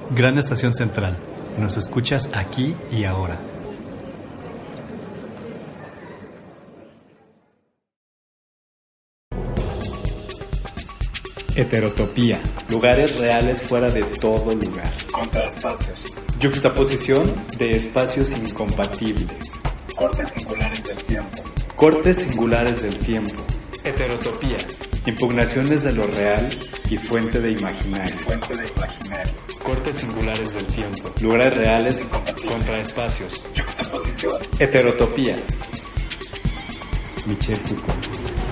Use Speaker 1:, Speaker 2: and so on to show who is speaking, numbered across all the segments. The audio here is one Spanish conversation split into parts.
Speaker 1: Gran Estación Central. Nos escuchas aquí y ahora. Heterotopía. Lugares reales fuera de todo lugar.
Speaker 2: Contraespacios.
Speaker 1: Yuxtaposición de espacios incompatibles.
Speaker 2: Cortes singulares del tiempo.
Speaker 1: Cortes singulares del tiempo.
Speaker 2: Heterotopía.
Speaker 1: Impugnaciones de lo real y fuente de imaginario.
Speaker 2: Fuente de imaginario.
Speaker 1: Cortes singulares del tiempo. Lugares reales contraespacios.
Speaker 2: Yuxtaposición.
Speaker 1: Heterotopía. Michel Foucault.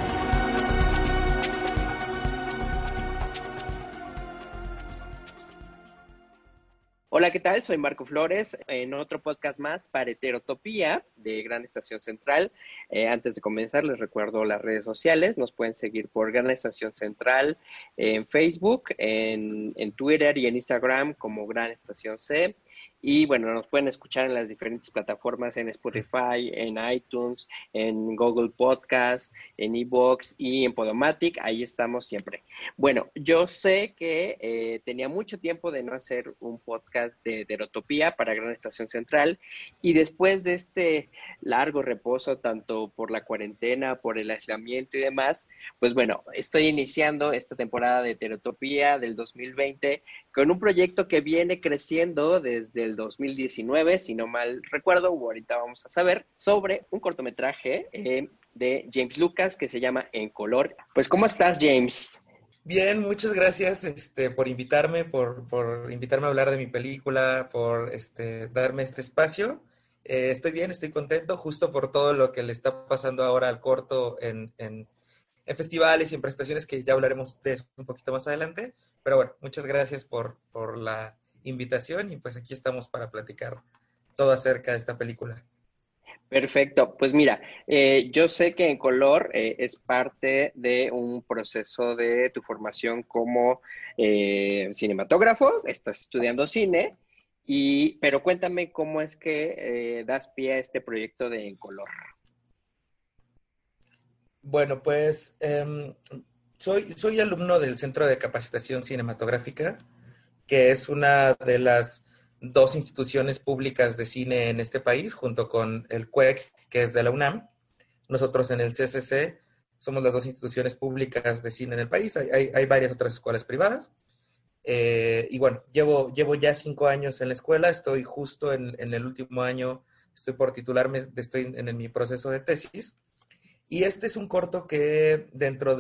Speaker 3: Hola, ¿qué tal? Soy Marco Flores en otro podcast más para Heterotopía de Gran Estación Central. Antes de comenzar, les recuerdo las redes sociales. Nos pueden seguir por Gran Estación Central en Facebook, en Twitter y en Instagram como Gran Estación C. Y bueno, nos pueden escuchar en las diferentes plataformas, en Spotify, en iTunes, en Google Podcast, en iVoox y en Podomatic. Ahí estamos siempre. Bueno, yo sé que tenía mucho tiempo de no hacer un podcast de Heterotopía para Gran Estación Central y después de este largo reposo, tanto por la cuarentena, por el aislamiento y demás, pues bueno, estoy iniciando esta temporada de Heterotopía del 2020 con un proyecto que viene creciendo desde el 2019, si no mal recuerdo, o ahorita vamos a saber, sobre un cortometraje de James Lucas que se llama En Color. Pues, ¿cómo estás, James?
Speaker 4: Bien, muchas gracias por invitarme, por invitarme a hablar de mi película, por darme este espacio. Estoy bien, estoy contento, justo por todo lo que le está pasando ahora al corto en festivales y en prestaciones, que ya hablaremos de eso un poquito más adelante. Pero bueno, muchas gracias por la invitación y pues aquí estamos para platicar todo acerca de esta película.
Speaker 3: Perfecto, pues mira, yo sé que En Color es parte de un proceso de tu formación como cinematógrafo, estás estudiando cine, pero cuéntame cómo es que das pie a este proyecto de En Color.
Speaker 4: Bueno, pues soy alumno del Centro de Capacitación Cinematográfica, que es una de las dos instituciones públicas de cine en este país, junto con el CUEC, que es de la UNAM. Nosotros en el CCC somos las dos instituciones públicas de cine en el país. Hay varias otras escuelas privadas. Y bueno, llevo ya 5 años en la escuela, estoy justo en el último año, estoy por titularme, estoy en mi proceso de tesis. Y este es un corto que dentro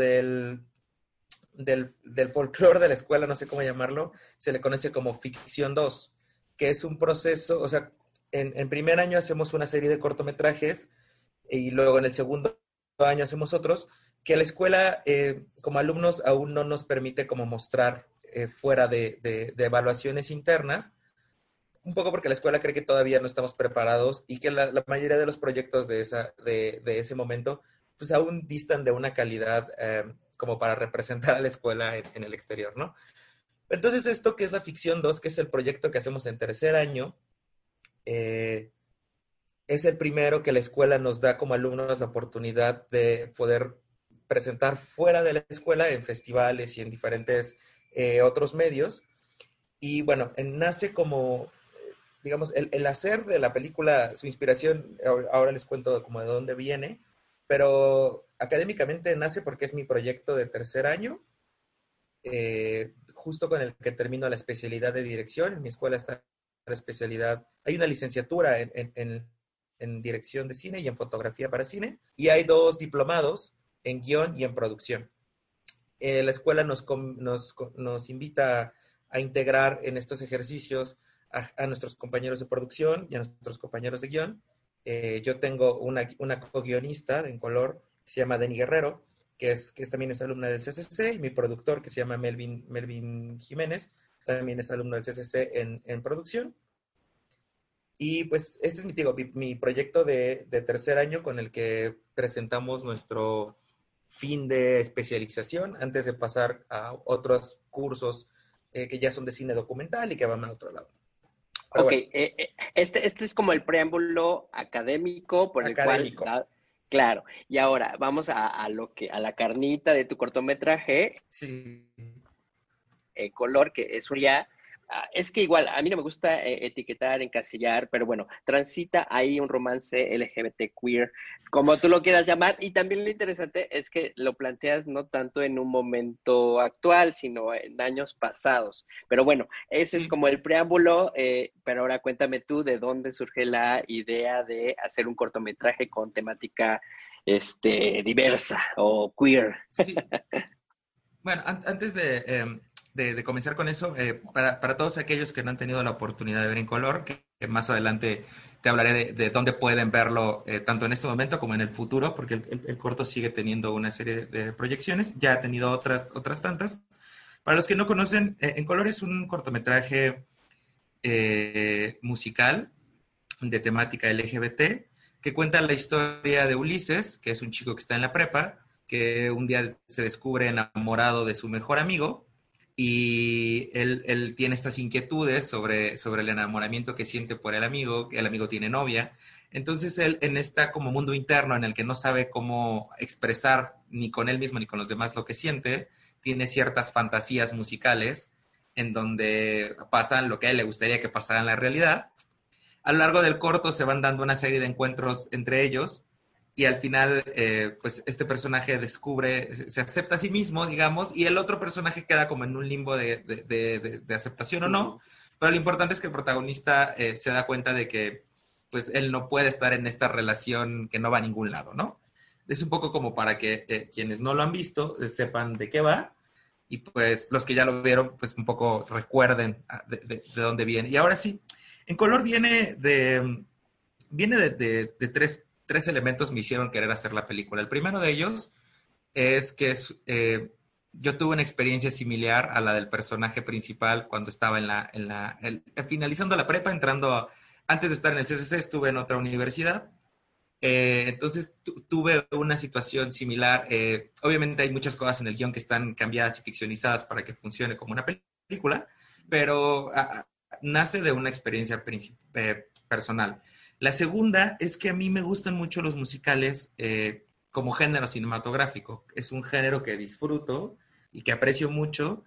Speaker 4: del folclore de la escuela, no sé cómo llamarlo, se le conoce como Ficción 2, que es un proceso, o sea, en primer año hacemos una serie de cortometrajes y luego en el segundo año hacemos otros, que la escuela como alumnos aún no nos permite como mostrar fuera de evaluaciones internas, un poco porque la escuela cree que todavía no estamos preparados y que la mayoría de los proyectos de ese momento pues aún distan de una calidad como para representar a la escuela en el exterior, ¿no? Entonces esto que es la Ficción 2, que es el proyecto que hacemos en tercer año, eh, es el primero que la escuela nos da como alumnos la oportunidad de poder presentar fuera de la escuela en festivales y en diferentes otros medios. Y bueno, nace como, digamos, el hacer de la película, su inspiración, ahora les cuento como de dónde viene, pero académicamente nace porque es mi proyecto de tercer año, justo con el que termino la especialidad de dirección. En mi escuela está la especialidad, hay una licenciatura en dirección de cine y en fotografía para cine, y hay dos diplomados en guión y en producción. La escuela nos invita a integrar en estos ejercicios a nuestros compañeros de producción y a nuestros compañeros de guión. Yo tengo una co-guionista en color que se llama Deni Guerrero, también es alumna del CCC, y mi productor, que se llama Melvin Jiménez, también es alumno del CCC en producción. Y pues este es mi proyecto de tercer año con el que presentamos nuestro fin de especialización antes de pasar a otros cursos que ya son de cine documental y que van a otro lado. Pero
Speaker 3: Ok,
Speaker 4: bueno,
Speaker 3: este es como el preámbulo académico por el cual
Speaker 4: académico.
Speaker 3: claro, y ahora vamos a la carnita de tu cortometraje,
Speaker 4: Sí.
Speaker 3: Color, que eso ya, Es que igual, a mí no me gusta etiquetar, encasillar, pero bueno, transita ahí un romance LGBT queer, como tú lo quieras llamar, y también lo interesante es que lo planteas no tanto en un momento actual, sino en años pasados. Pero bueno, ese es
Speaker 4: Sí.
Speaker 3: como el preámbulo, pero ahora cuéntame tú de dónde surge la idea de hacer un cortometraje con temática diversa o queer.
Speaker 4: Sí, bueno, antes de comenzar con eso, para todos aquellos que no han tenido la oportunidad de ver en color, que más adelante te hablaré de dónde pueden verlo, tanto en este momento como en el futuro, porque el corto sigue teniendo una serie de proyecciones, ya ha tenido otras tantas. Para los que no conocen, En color es un cortometraje musical de temática LGBT que cuenta la historia de Ulises, que es un chico que está en la prepa, que un día se descubre enamorado de su mejor amigo y él tiene estas inquietudes sobre el enamoramiento que siente por el amigo tiene novia. Entonces él en esta como mundo interno en el que no sabe cómo expresar ni con él mismo ni con los demás lo que siente, tiene ciertas fantasías musicales en donde pasan lo que a él le gustaría que pasara en la realidad. A lo largo del corto se van dando una serie de encuentros entre ellos y al final, pues este personaje descubre, se acepta a sí mismo, digamos, y el otro personaje queda como en un limbo de aceptación o no,
Speaker 3: Ujú.
Speaker 4: pero lo importante es que el protagonista se da cuenta de que pues él no puede estar en esta relación que no va a ningún lado, ¿no? Es un poco como para que quienes no lo han visto sepan de qué va y pues los que ya lo vieron pues un poco recuerden de dónde viene. Y ahora sí, En color viene de tres elementos me hicieron querer hacer la película. El primero de ellos es que yo tuve una experiencia similar a la del personaje principal cuando estaba finalizando la prepa, antes de estar en el CCC, estuve en otra universidad. Entonces tuve una situación similar. Obviamente hay muchas cosas en el guión que están cambiadas y ficcionizadas para que funcione como una película, pero nace de una experiencia personal. La segunda es que a mí me gustan mucho los musicales como género cinematográfico. Es un género que disfruto y que aprecio mucho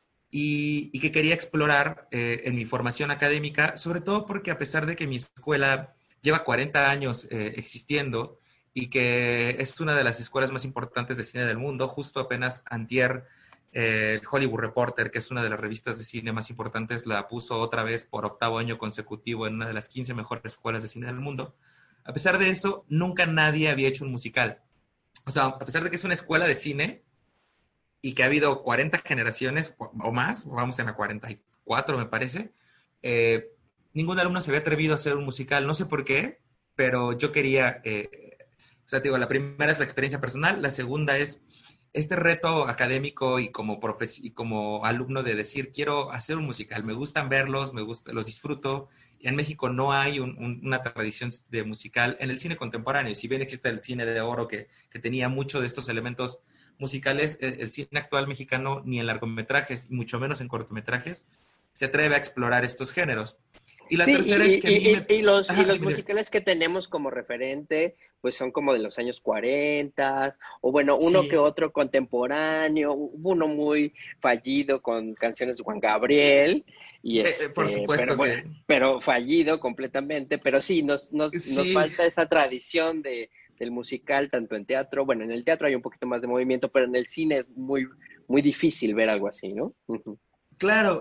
Speaker 4: y que quería explorar en mi formación académica, sobre todo porque a pesar de que mi escuela lleva 40 años existiendo y que es una de las escuelas más importantes de cine del mundo, justo apenas antier, el Hollywood Reporter, que es una de las revistas de cine más importantes, la puso otra vez por 8º año consecutivo en una de las 15 mejores escuelas de cine del mundo. A pesar de eso, nunca nadie había hecho un musical. O sea, a pesar de que es una escuela de cine, y que ha habido 40 generaciones o más, vamos en la 44 me parece, eh, ningún alumno se había atrevido a hacer un musical, no sé por qué, pero yo quería, o sea, te digo, la primera es la experiencia personal, la segunda es este reto académico y como alumno de decir, quiero hacer un musical, me gustan verlos, los disfruto, y en México no hay una tradición de musical en el cine contemporáneo, si bien existe el cine de oro que tenía mucho de estos elementos musicales, el cine actual mexicano ni en largometrajes, y mucho menos en cortometrajes, se atreve a explorar estos géneros. Y la
Speaker 3: Sí,
Speaker 4: tercera es que a mí me...
Speaker 3: y
Speaker 4: Ajá,
Speaker 3: los
Speaker 4: dime, dime.
Speaker 3: musicales que tenemos como referente, pues son como de los años 40, o bueno, uno que
Speaker 4: Sí,
Speaker 3: otro contemporáneo, hubo uno muy fallido con canciones de Juan Gabriel, y
Speaker 4: por
Speaker 3: pero
Speaker 4: supuesto
Speaker 3: bueno,
Speaker 4: que...
Speaker 3: pero fallido completamente, pero sí, nos
Speaker 4: Sí,
Speaker 3: falta esa tradición del musical, tanto en teatro, bueno, en el teatro hay un poquito más de movimiento, pero en el cine es muy difícil ver algo así, ¿no? Ujú.
Speaker 4: claro,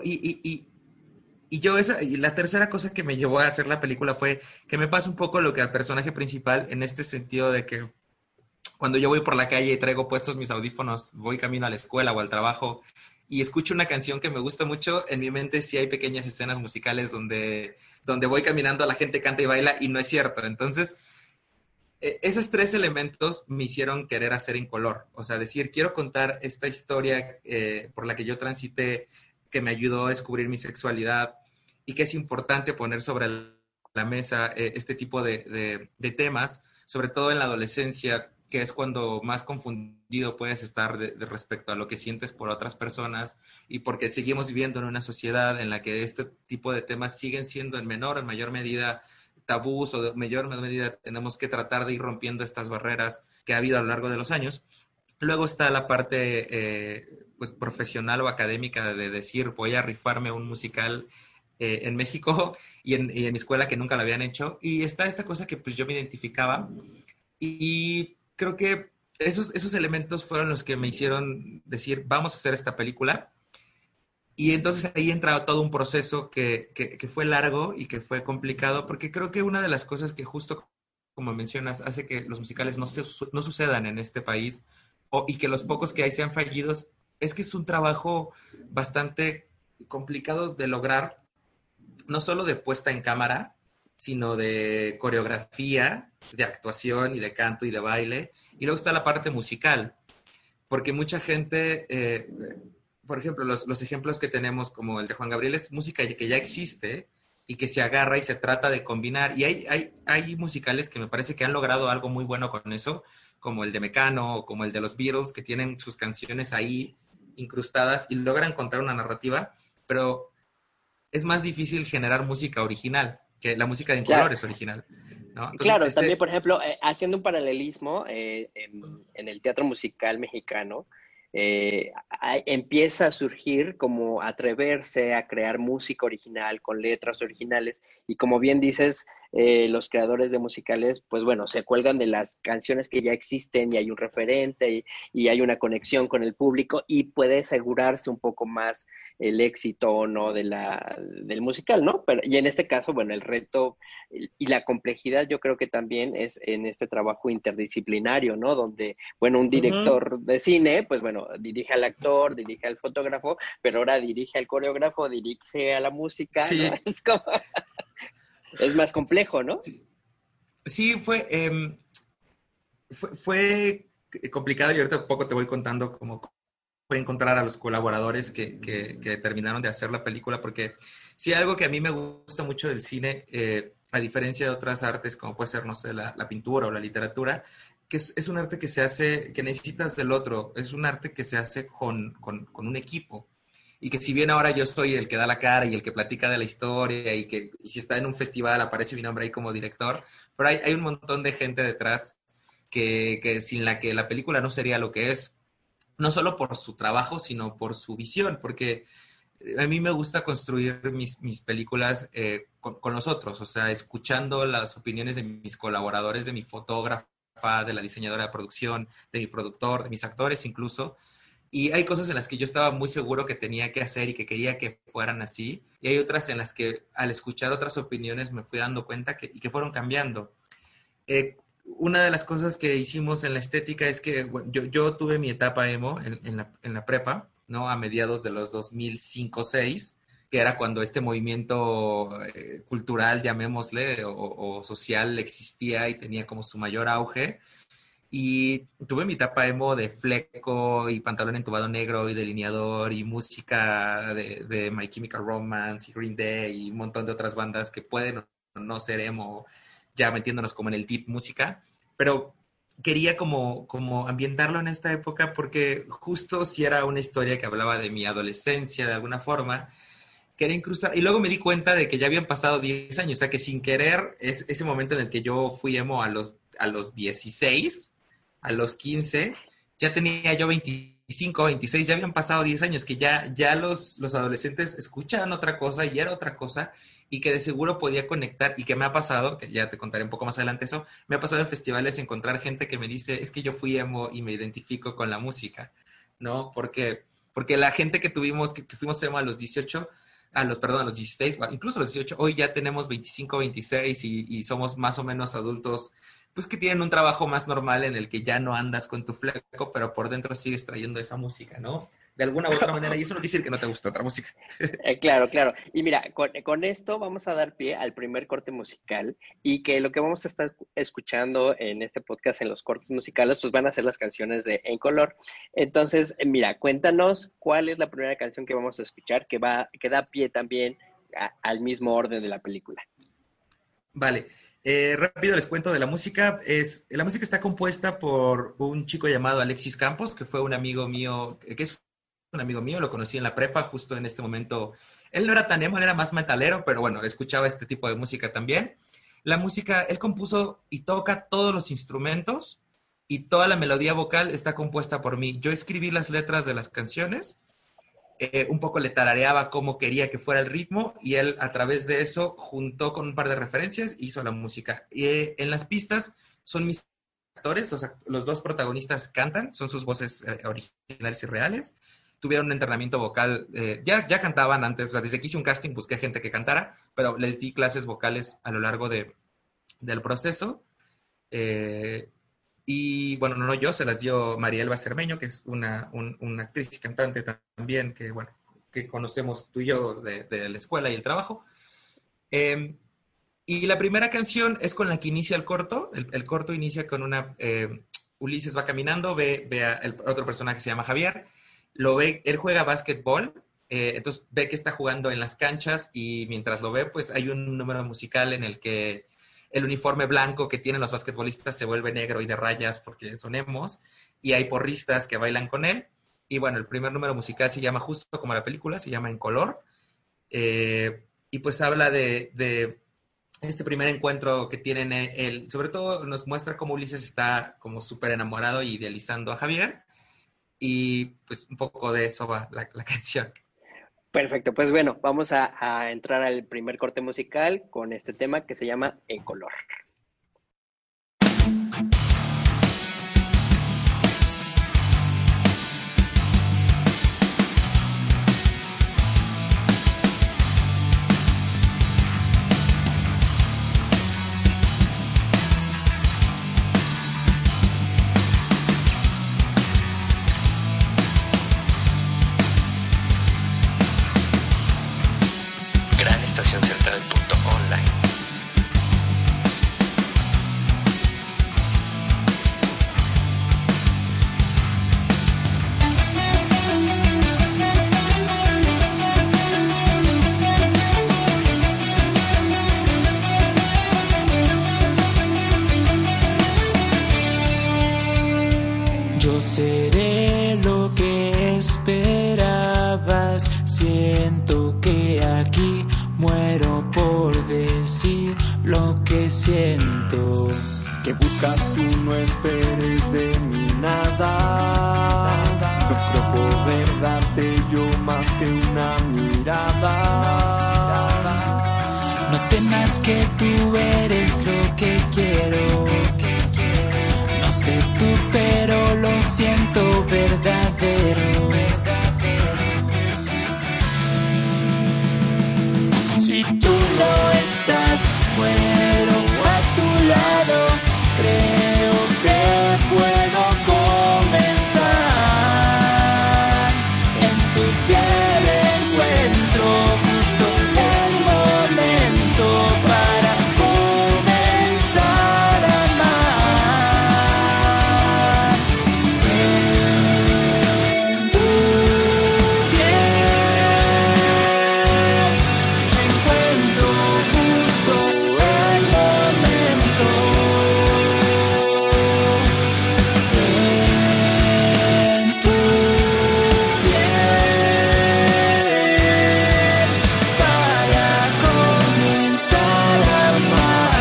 Speaker 4: y la tercera cosa que me llevó a hacer la película fue que me pasa un poco lo que al personaje principal, en este sentido de que cuando yo voy por la calle y traigo puestos mis audífonos, voy camino a la escuela o al trabajo y escucho una canción que me gusta mucho, en mi mente sí hay pequeñas escenas musicales donde voy caminando, la gente canta y baila y no es cierto. Entonces, esos tres elementos me hicieron querer hacer En color. O sea, decir, quiero contar esta historia por la que yo transité, que me ayudó a descubrir mi sexualidad y que es importante poner sobre la mesa este tipo de temas, sobre todo en la adolescencia, que es cuando más confundido puedes estar respecto a lo que sientes por otras personas y porque seguimos viviendo en una sociedad en la que este tipo de temas siguen siendo en menor o en mayor medida tabús o mayor medida tenemos que tratar de ir rompiendo estas barreras que ha habido a lo largo de los años. Luego está la parte pues profesional o académica de decir, voy a rifarme un musical en México y en mi escuela que nunca lo habían hecho. Y está esta cosa que pues yo me identificaba y creo que esos elementos fueron los que me hicieron decir, vamos a hacer esta película. Y entonces ahí entra todo un proceso que fue largo y que fue complicado, porque creo que una de las cosas que justo como mencionas hace que los musicales no sucedan en este país y que los pocos que hay sean fallidos, es que es un trabajo bastante complicado de lograr, no solo de puesta en cámara, sino de coreografía, de actuación y de canto y de baile. Y luego está la parte musical, porque mucha gente, por ejemplo, los ejemplos que tenemos como el de Juan Gabriel es música que ya existe y que se agarra y se trata de combinar. Y hay musicales que me parece que han logrado algo muy bueno con eso, como el de Mecano o como el de los Beatles, que tienen sus canciones ahí incrustadas y logran encontrar una narrativa, pero es más difícil generar música original, que la música de
Speaker 3: Claro,
Speaker 4: Incolor es original, ¿no? Entonces,
Speaker 3: claro, también, por ejemplo, haciendo un paralelismo en el teatro musical mexicano, empieza a surgir como atreverse a crear música original con letras originales y como bien dices, los creadores de musicales, pues bueno, se cuelgan de las canciones que ya existen y hay un referente y hay una conexión con el público y puede asegurarse un poco más el éxito o no del musical, ¿no? Pero, y en este caso, bueno, el reto y la complejidad yo creo que también es en este trabajo interdisciplinario, ¿no? Donde, bueno, un
Speaker 4: uh-huh.
Speaker 3: director de cine, pues bueno, dirige al actor, dirige al fotógrafo, pero ahora dirige al coreógrafo, dirige a la música, ¿no?
Speaker 4: Sí,
Speaker 3: Es como, es más complejo, ¿no?
Speaker 4: sí, sí fue complicado y ahorita poco te voy contando cómo fue encontrar a los colaboradores que terminaron de hacer la película, porque sí, algo que a mí me gusta mucho del cine, a diferencia de otras artes, como puede ser, no sé, la pintura o la literatura, que es un arte que se hace, que necesitas del otro, es un arte que se hace con un equipo. Y que si bien ahora yo soy el que da la cara y el que platica de la historia y si está en un festival aparece mi nombre ahí como director, pero hay un montón de gente detrás que sin la que la película no sería lo que es, no solo por su trabajo, sino por su visión, porque a mí me gusta construir mis películas con los otros, o sea, escuchando las opiniones de mis colaboradores, de mi fotógrafa, de la diseñadora de producción, de mi productor, de mis actores incluso. Y hay cosas en las que yo estaba muy seguro que tenía que hacer y que quería que fueran así. Y hay otras en las que al escuchar otras opiniones me fui dando cuenta y que fueron cambiando. Una de las cosas que hicimos en la estética es que bueno, yo tuve mi etapa emo en la prepa, ¿no? A mediados de los 2005-6, que era cuando este movimiento cultural, llamémosle, o social existía y tenía como su mayor auge. Y tuve mi etapa emo de fleco y pantalón entubado negro y delineador y música de My Chemical Romance y Green Day y un montón de otras bandas que pueden o no ser emo, ya metiéndonos como en el deep música, pero quería como ambientarlo en esta época porque justo si era una historia que hablaba de mi adolescencia de alguna forma, quería incrustar, y luego me di cuenta de que ya habían pasado 10 años, o sea que sin querer, es ese momento en el que yo fui emo a los 16, a los 15, ya tenía yo 25, 26, ya habían pasado 10 años, que ya los adolescentes escuchaban otra cosa y era otra cosa, y que de seguro podía conectar, y que me ha pasado, que ya te contaré un poco más adelante eso, me ha pasado en festivales encontrar gente que me dice, es que yo fui emo y me identifico con la música, ¿no? Porque la gente que tuvimos, que fuimos emo a los 18, a los 16, incluso a los 18, hoy ya tenemos 25, 26 y somos más o menos adultos, pues que tienen un trabajo más normal en el que ya no andas con tu fleco, pero por dentro sigues trayendo esa música, ¿no? De alguna u otra manera, y eso no quiere decir que no te guste otra música.
Speaker 3: Claro, claro. Y mira, con esto vamos a dar pie al primer corte musical y que lo que vamos a estar escuchando en este podcast, en los cortes musicales, pues van a ser las canciones de En Color. Entonces, mira, cuéntanos cuál es la primera canción que vamos a escuchar que da pie también al mismo orden de la película.
Speaker 4: Vale, rápido les cuento de la música. La música está compuesta por un chico llamado Alexis Campos, que fue un amigo mío, que es un amigo mío, lo conocí en la prepa, justo en este momento. Él no era tan emo, él era más metalero, pero bueno, escuchaba este tipo de música también. La música, él compuso y toca todos los instrumentos y toda la melodía vocal está compuesta por mí. Yo escribí las letras de las canciones, un poco le tarareaba cómo quería que fuera el ritmo y él a través de eso juntó con un par de referencias y hizo la música. Y en las pistas son mis actores, los dos protagonistas cantan, son sus voces originales y reales. Tuvieron un entrenamiento vocal, ya cantaban antes, o sea, desde que hice un casting busqué gente que cantara, pero les di clases vocales a lo largo del proceso. Y bueno, no yo, se las dio Marielba Cermeño, que es una actriz y cantante también, que bueno, que conocemos tú y yo de la escuela y el trabajo. Y la primera canción es con la que inicia el corto. El corto inicia con una... Ulises va caminando, ve a otro personaje que se llama Javier, lo ve, él juega básquetbol, entonces ve que está jugando en las canchas y mientras lo ve, pues hay un número musical en el que el uniforme blanco que tienen los basquetbolistas se vuelve negro y de rayas porque son emos, y hay porristas que bailan con él. Y bueno, el primer número musical se llama justo como la película, se llama En Color, y pues habla de este primer encuentro que tienen él, sobre todo nos muestra cómo Ulises está como súper enamorado y idealizando a Javier, y pues un poco de eso va la canción.
Speaker 3: Perfecto, pues bueno, vamos a entrar al primer corte musical con este tema que se llama En Color.
Speaker 5: Granestacioncentral.online.
Speaker 6: Yo seré lo que esperabas, siento que aquí muero por decir lo que siento.
Speaker 7: Que buscas tú, no esperes de mí nada. No creo poder darte yo más que una mirada.
Speaker 6: No temas que tú eres lo que quiero. No sé tú, pero lo siento verdadero. Si tú no estás, muero a tu lado. Creo que puedo comenzar. En tu piel encuentro justo el momento para comenzar a amar. En tu piel encuentro justo el momento. En tu piel para comenzar a amar.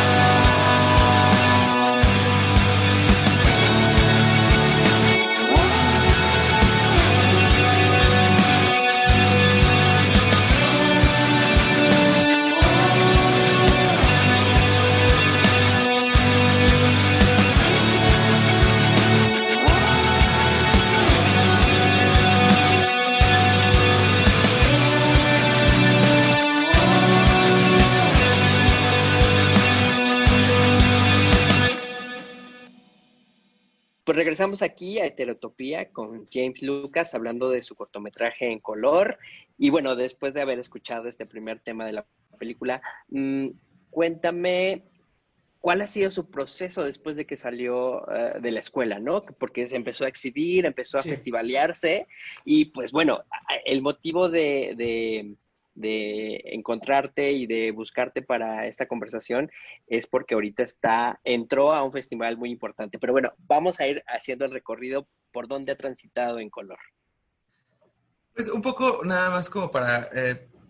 Speaker 3: Pues regresamos aquí a Heterotopía con James Lucas hablando de su cortometraje En Color. Y bueno, después de haber escuchado este primer tema de la película, cuéntame cuál ha sido su proceso después de que salió de la escuela, ¿no? Porque se empezó a exhibir, empezó a
Speaker 4: Sí.
Speaker 3: festivalearse y pues bueno, el motivo de encontrarte y de buscarte para esta conversación es porque ahorita entró a un festival muy importante. Pero bueno, vamos a ir haciendo el recorrido por donde ha transitado En Color.
Speaker 4: Pues un poco nada más como para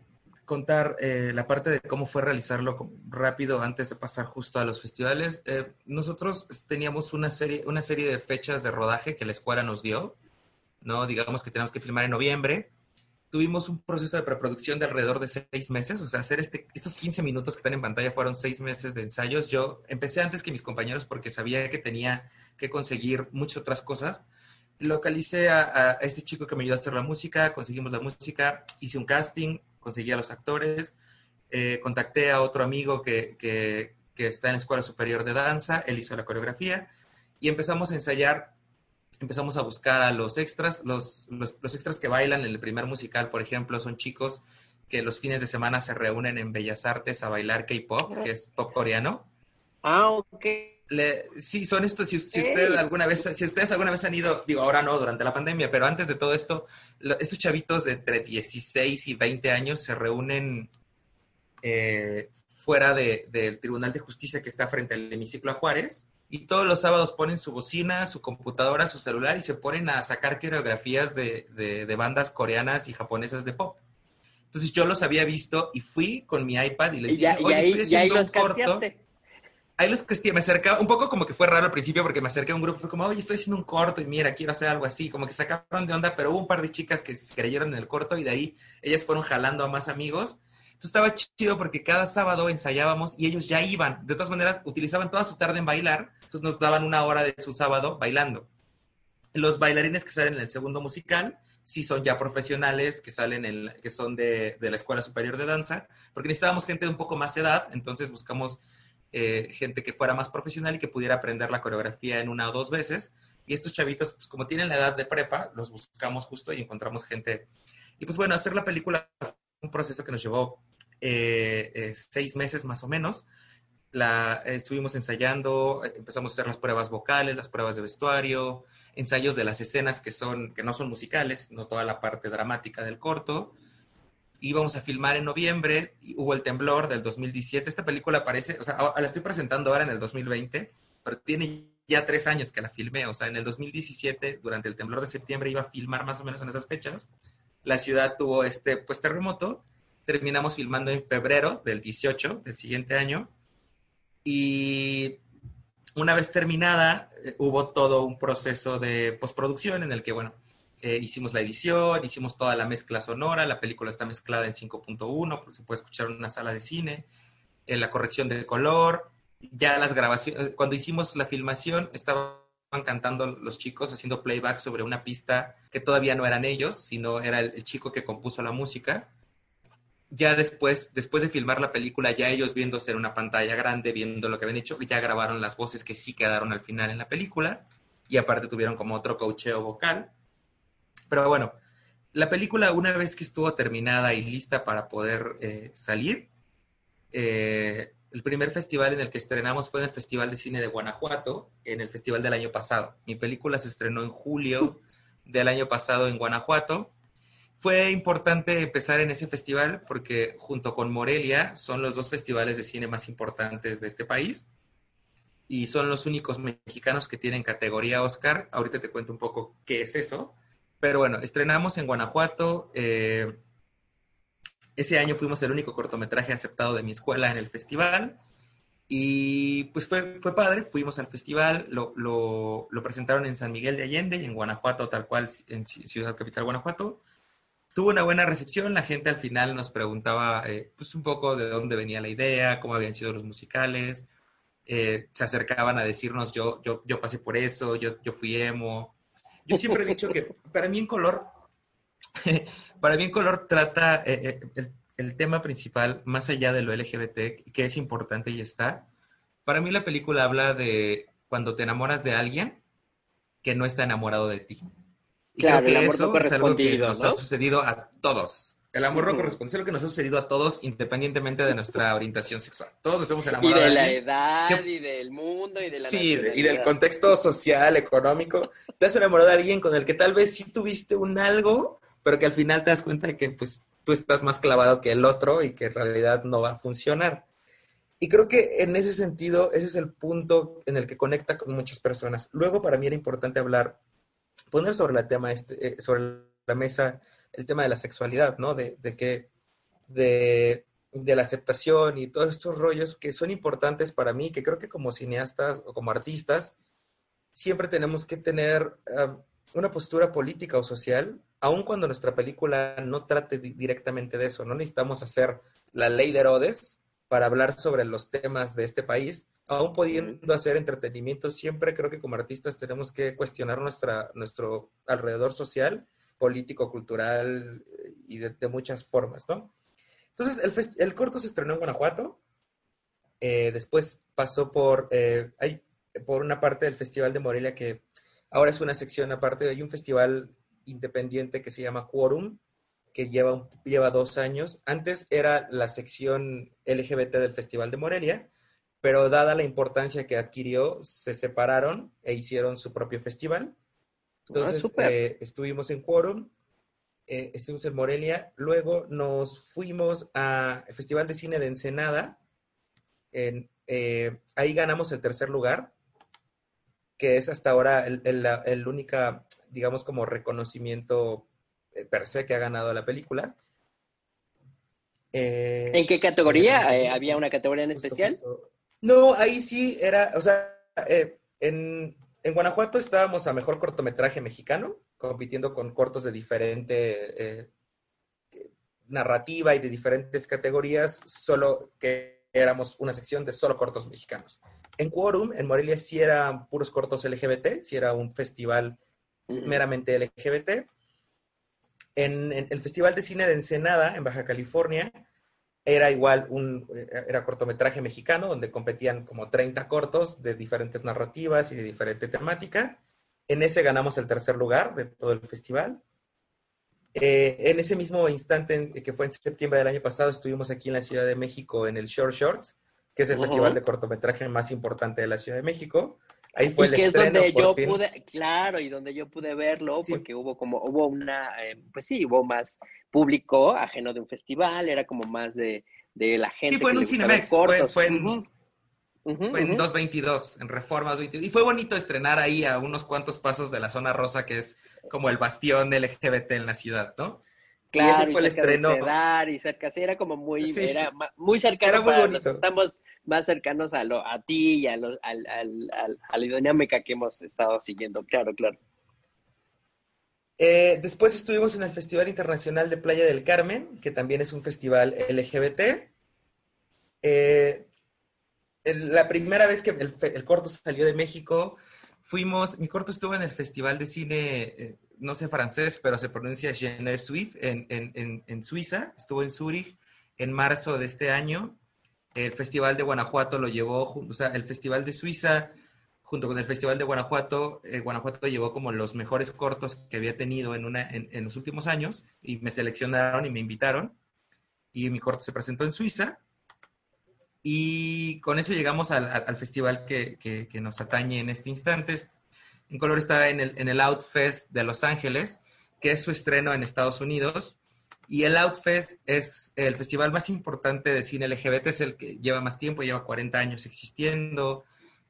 Speaker 4: contar la parte de cómo fue realizarlo rápido antes de pasar justo a los festivales. Nosotros teníamos una serie de fechas de rodaje que la escuela nos dio, ¿no? Digamos que teníamos que filmar en noviembre. Tuvimos un proceso de preproducción de alrededor de 6 meses, o sea, hacer estos 15 minutos que están en pantalla fueron 6 meses de ensayos. Yo empecé antes que mis compañeros porque sabía que tenía que conseguir muchas otras cosas. Localicé a este chico que me ayudó a hacer la música, conseguimos la música, hice un casting, conseguí a los actores, contacté a otro amigo que está en la Escuela Superior de Danza, él hizo la coreografía y empezamos a ensayar, empezamos a buscar a los extras, los extras que bailan en el primer musical, por ejemplo, son chicos que los fines de semana se reúnen en Bellas Artes a bailar K-pop, que es pop coreano.
Speaker 3: Ah, ok.
Speaker 4: Sí, son estos, si ustedes alguna vez han ido, digo, ahora no, durante la pandemia, pero antes de todo esto, estos chavitos de entre 16 y 20 años se reúnen fuera del Tribunal de Justicia que está frente al hemiciclo a Juárez, y todos los sábados ponen su bocina, su computadora, su celular, y se ponen a sacar coreografías de bandas coreanas y japonesas de pop. Entonces yo los había visto y fui con mi iPad y les dije, oye, estoy haciendo un corto. Ahí los que me acercaba, un poco como que fue raro al principio porque me acerqué a un grupo, fue como, oye, estoy haciendo un corto y mira, quiero hacer algo así, como que sacaron de onda, pero hubo un par de chicas que se creyeron en el corto y de ahí ellas fueron jalando a más amigos. Entonces estaba chido porque cada sábado ensayábamos y ellos ya iban, de todas maneras utilizaban toda su tarde en bailar, entonces nos daban 1 hora de su sábado bailando. Los bailarines que salen en el segundo musical sí son ya profesionales, que son de la Escuela Superior de Danza, porque necesitábamos gente de un poco más edad, entonces buscamos gente que fuera más profesional y que pudiera aprender la coreografía en 1 o 2 veces. Y estos chavitos, pues como tienen la edad de prepa, los buscamos justo y encontramos gente. Y pues bueno, hacer la película fue un proceso que nos llevó 6 meses más o menos. Estuvimos ensayando, empezamos a hacer las pruebas vocales, las pruebas de vestuario, ensayos de las escenas que no son musicales, no toda la parte dramática del corto. Íbamos a filmar en noviembre, y hubo el temblor del 2017. Esta película aparece, o sea, la estoy presentando ahora en el 2020, pero tiene ya 3 años que la filmé. O sea, en el 2017, durante el temblor de septiembre, iba a filmar más o menos en esas fechas. La ciudad tuvo pues terremoto. Terminamos filmando en febrero del 18, del siguiente año. Y una vez terminada, hubo todo un proceso de postproducción en el que, bueno, hicimos la edición, hicimos toda la mezcla sonora, la película está mezclada en 5.1, pues se puede escuchar en una sala de cine, la corrección de color, ya las grabaciones, cuando hicimos la filmación estaban cantando los chicos haciendo playback sobre una pista que todavía no eran ellos, sino era el chico que compuso la música. Ya después de filmar la película, ya ellos viéndose en una pantalla grande, viendo lo que habían hecho, ya grabaron las voces que sí quedaron al final en la película, y aparte tuvieron como otro coacheo vocal. Pero bueno, la película, una vez que estuvo terminada y lista para poder salir, el primer festival en el que estrenamos fue en el Festival de Cine de Guanajuato, en el festival del año pasado. Mi película se estrenó en julio del año pasado en Guanajuato. Fue importante empezar en ese festival porque junto con Morelia son los 2 festivales de cine más importantes de este país y son los únicos mexicanos que tienen categoría Oscar. Ahorita te cuento un poco qué es eso. Pero bueno, estrenamos en Guanajuato. Ese año fuimos el único cortometraje aceptado de mi escuela en el festival. Y pues fue padre. Fuimos al festival, lo presentaron en San Miguel de Allende y en Guanajuato, tal cual, en Ciudad Capital, Guanajuato. Tuvo una buena recepción. La gente al final nos preguntaba pues un poco de dónde venía la idea, cómo habían sido los musicales. Se acercaban a decirnos, yo pasé por eso, yo fui emo. Yo siempre he dicho que para mí en color trata el tema principal, más allá de lo LGBT, que es importante y está. Para mí la película habla de cuando te enamoras de alguien que no está enamorado de ti. Y
Speaker 3: claro,
Speaker 4: creo que
Speaker 3: el amor
Speaker 4: eso
Speaker 3: no
Speaker 4: es algo que nos
Speaker 3: ¿no?
Speaker 4: ha sucedido a todos. El amor no corresponde, es lo que nos ha sucedido a todos independientemente de nuestra orientación sexual. Todos nos hemos enamorado
Speaker 3: de
Speaker 4: de
Speaker 3: la
Speaker 4: alguien.
Speaker 3: edad, y del mundo, y de la nacionalidad.
Speaker 4: Y del contexto social, económico. Te has enamorado de alguien con el que tal vez sí tuviste un algo, pero que al final te das cuenta de que pues tú estás más clavado que el otro y que en realidad no va a funcionar. Y creo que en ese sentido, ese es el punto en el que conecta con muchas personas. Luego para mí era importante poner sobre sobre la mesa el tema de la sexualidad, ¿no? De de la aceptación y todos estos rollos que son importantes para mí, que creo que como cineastas o como artistas siempre tenemos que tener una postura política o social, aun cuando nuestra película no trate directamente de eso. No necesitamos hacer la ley de Herodes para hablar sobre los temas de este país, aún pudiendo hacer entretenimiento. Siempre creo que como artistas tenemos que cuestionar nuestro alrededor social, político, cultural y de muchas formas, ¿no? Entonces, el corto se estrenó en Guanajuato, después pasó por una parte del Festival de Morelia, que ahora es una sección aparte. Hay un festival independiente que se llama Quórum, que lleva 2 años. Antes era la sección LGBT del Festival de Morelia, pero dada la importancia que adquirió, se separaron e hicieron su propio festival. Entonces, estuvimos en Quórum, estuvimos en Morelia, luego nos fuimos al Festival de Cine de Ensenada. Ahí ganamos el 3er lugar, que es hasta ahora el única, digamos, como reconocimiento per se que ha ganado la película.
Speaker 3: ¿En qué categoría? ¿Había una categoría en especial?
Speaker 4: No, ahí sí era, o sea, en Guanajuato estábamos a mejor cortometraje mexicano, compitiendo con cortos de diferente narrativa y de diferentes categorías, solo que éramos una sección de solo cortos mexicanos. En Quórum, en Morelia, sí eran puros cortos LGBT, sí era un festival meramente LGBT. En el Festival de Cine de Ensenada, en Baja California, era igual era cortometraje mexicano, donde competían como 30 cortos de diferentes narrativas y de diferente temática. En ese ganamos el 3er lugar de todo el festival. En ese mismo instante, que fue en septiembre del año pasado, estuvimos aquí en la Ciudad de México en el Short Shorts, que es el festival de cortometraje más importante de la Ciudad de México. Ahí fue el estreno,
Speaker 3: donde yo pude, claro, y donde yo pude verlo, sí. Porque hubo más público ajeno de un festival, era como más de la gente.
Speaker 4: Sí, fue
Speaker 3: en
Speaker 4: un Cinemex, fue en 222, en Reformas 22. Y fue bonito estrenar ahí a unos cuantos pasos de la zona rosa, que es como el bastión LGBT en la ciudad, ¿no?
Speaker 3: Claro, y ese fue el estreno. Y cerca, sí, era como muy, sí, era muy cercano. Era muy bonito. Estamos más cercanos a ti y a la dinámica que hemos estado siguiendo, claro.
Speaker 4: Después estuvimos en el Festival Internacional de Playa del Carmen, que también es un festival LGBT. La primera vez que el corto salió de México, mi corto estuvo en el Festival de Cine, no sé francés, pero se pronuncia Genève Suisse, en Suiza. Estuvo en Zúrich en marzo de este año. El Festival de Guanajuato lo llevó, o sea, el Festival de Suiza, junto con el Festival de Guanajuato, Guanajuato llevó como los mejores cortos que había tenido en los últimos años, y me seleccionaron y me invitaron, y mi corto se presentó en Suiza, y con eso llegamos al festival que nos atañe en este instante. En color está en el Outfest de Los Ángeles, que es su estreno en Estados Unidos. Y el Outfest es el festival más importante de cine LGBT, es el que lleva más tiempo, lleva 40 años existiendo.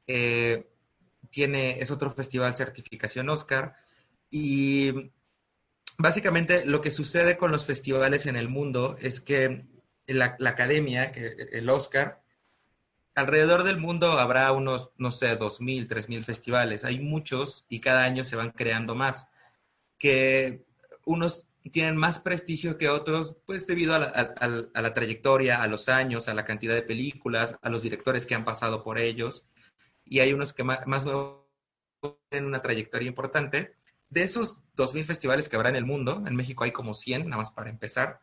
Speaker 4: Es otro festival certificación Oscar. Y básicamente lo que sucede con los festivales en el mundo es que la academia, el Oscar, alrededor del mundo habrá unos, no sé, 2,000, 3,000 festivales. Hay muchos y cada año se van creando más. Que unos tienen más prestigio que otros, pues debido a la trayectoria, a los años, a la cantidad de películas, a los directores que han pasado por ellos. Y hay unos que más nuevos tienen una trayectoria importante. De esos 2,000 festivales que habrá en el mundo, en México hay como 100, nada más para empezar.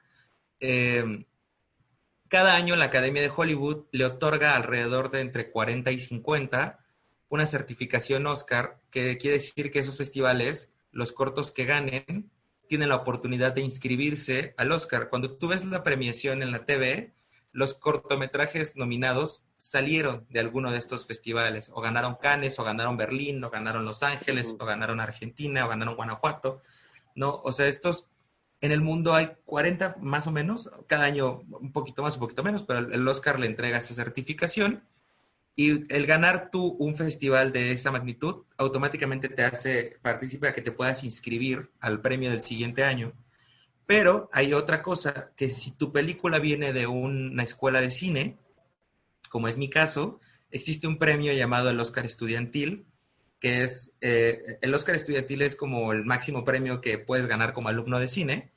Speaker 4: Cada año la Academia de Hollywood le otorga alrededor de entre 40 y 50 una certificación Oscar, que quiere decir que esos festivales, los cortos que ganen, tienen la oportunidad de inscribirse al Oscar. Cuando tú ves la premiación en la TV, los cortometrajes nominados salieron de alguno de estos festivales, o ganaron Cannes, o ganaron Berlín, o ganaron Los Ángeles, o ganaron Argentina, o ganaron Guanajuato, ¿no? O sea, en el mundo hay 40 más o menos, cada año un poquito más, un poquito menos, pero el Oscar le entrega esa certificación, y el ganar tú un festival de esa magnitud automáticamente te hace partícipe a que te puedas inscribir al premio del siguiente año. Pero hay otra cosa, que si tu película viene de una escuela de cine, como es mi caso, existe un premio llamado el Oscar Estudiantil, que es, el Oscar Estudiantil es como el máximo premio que puedes ganar como alumno de cine,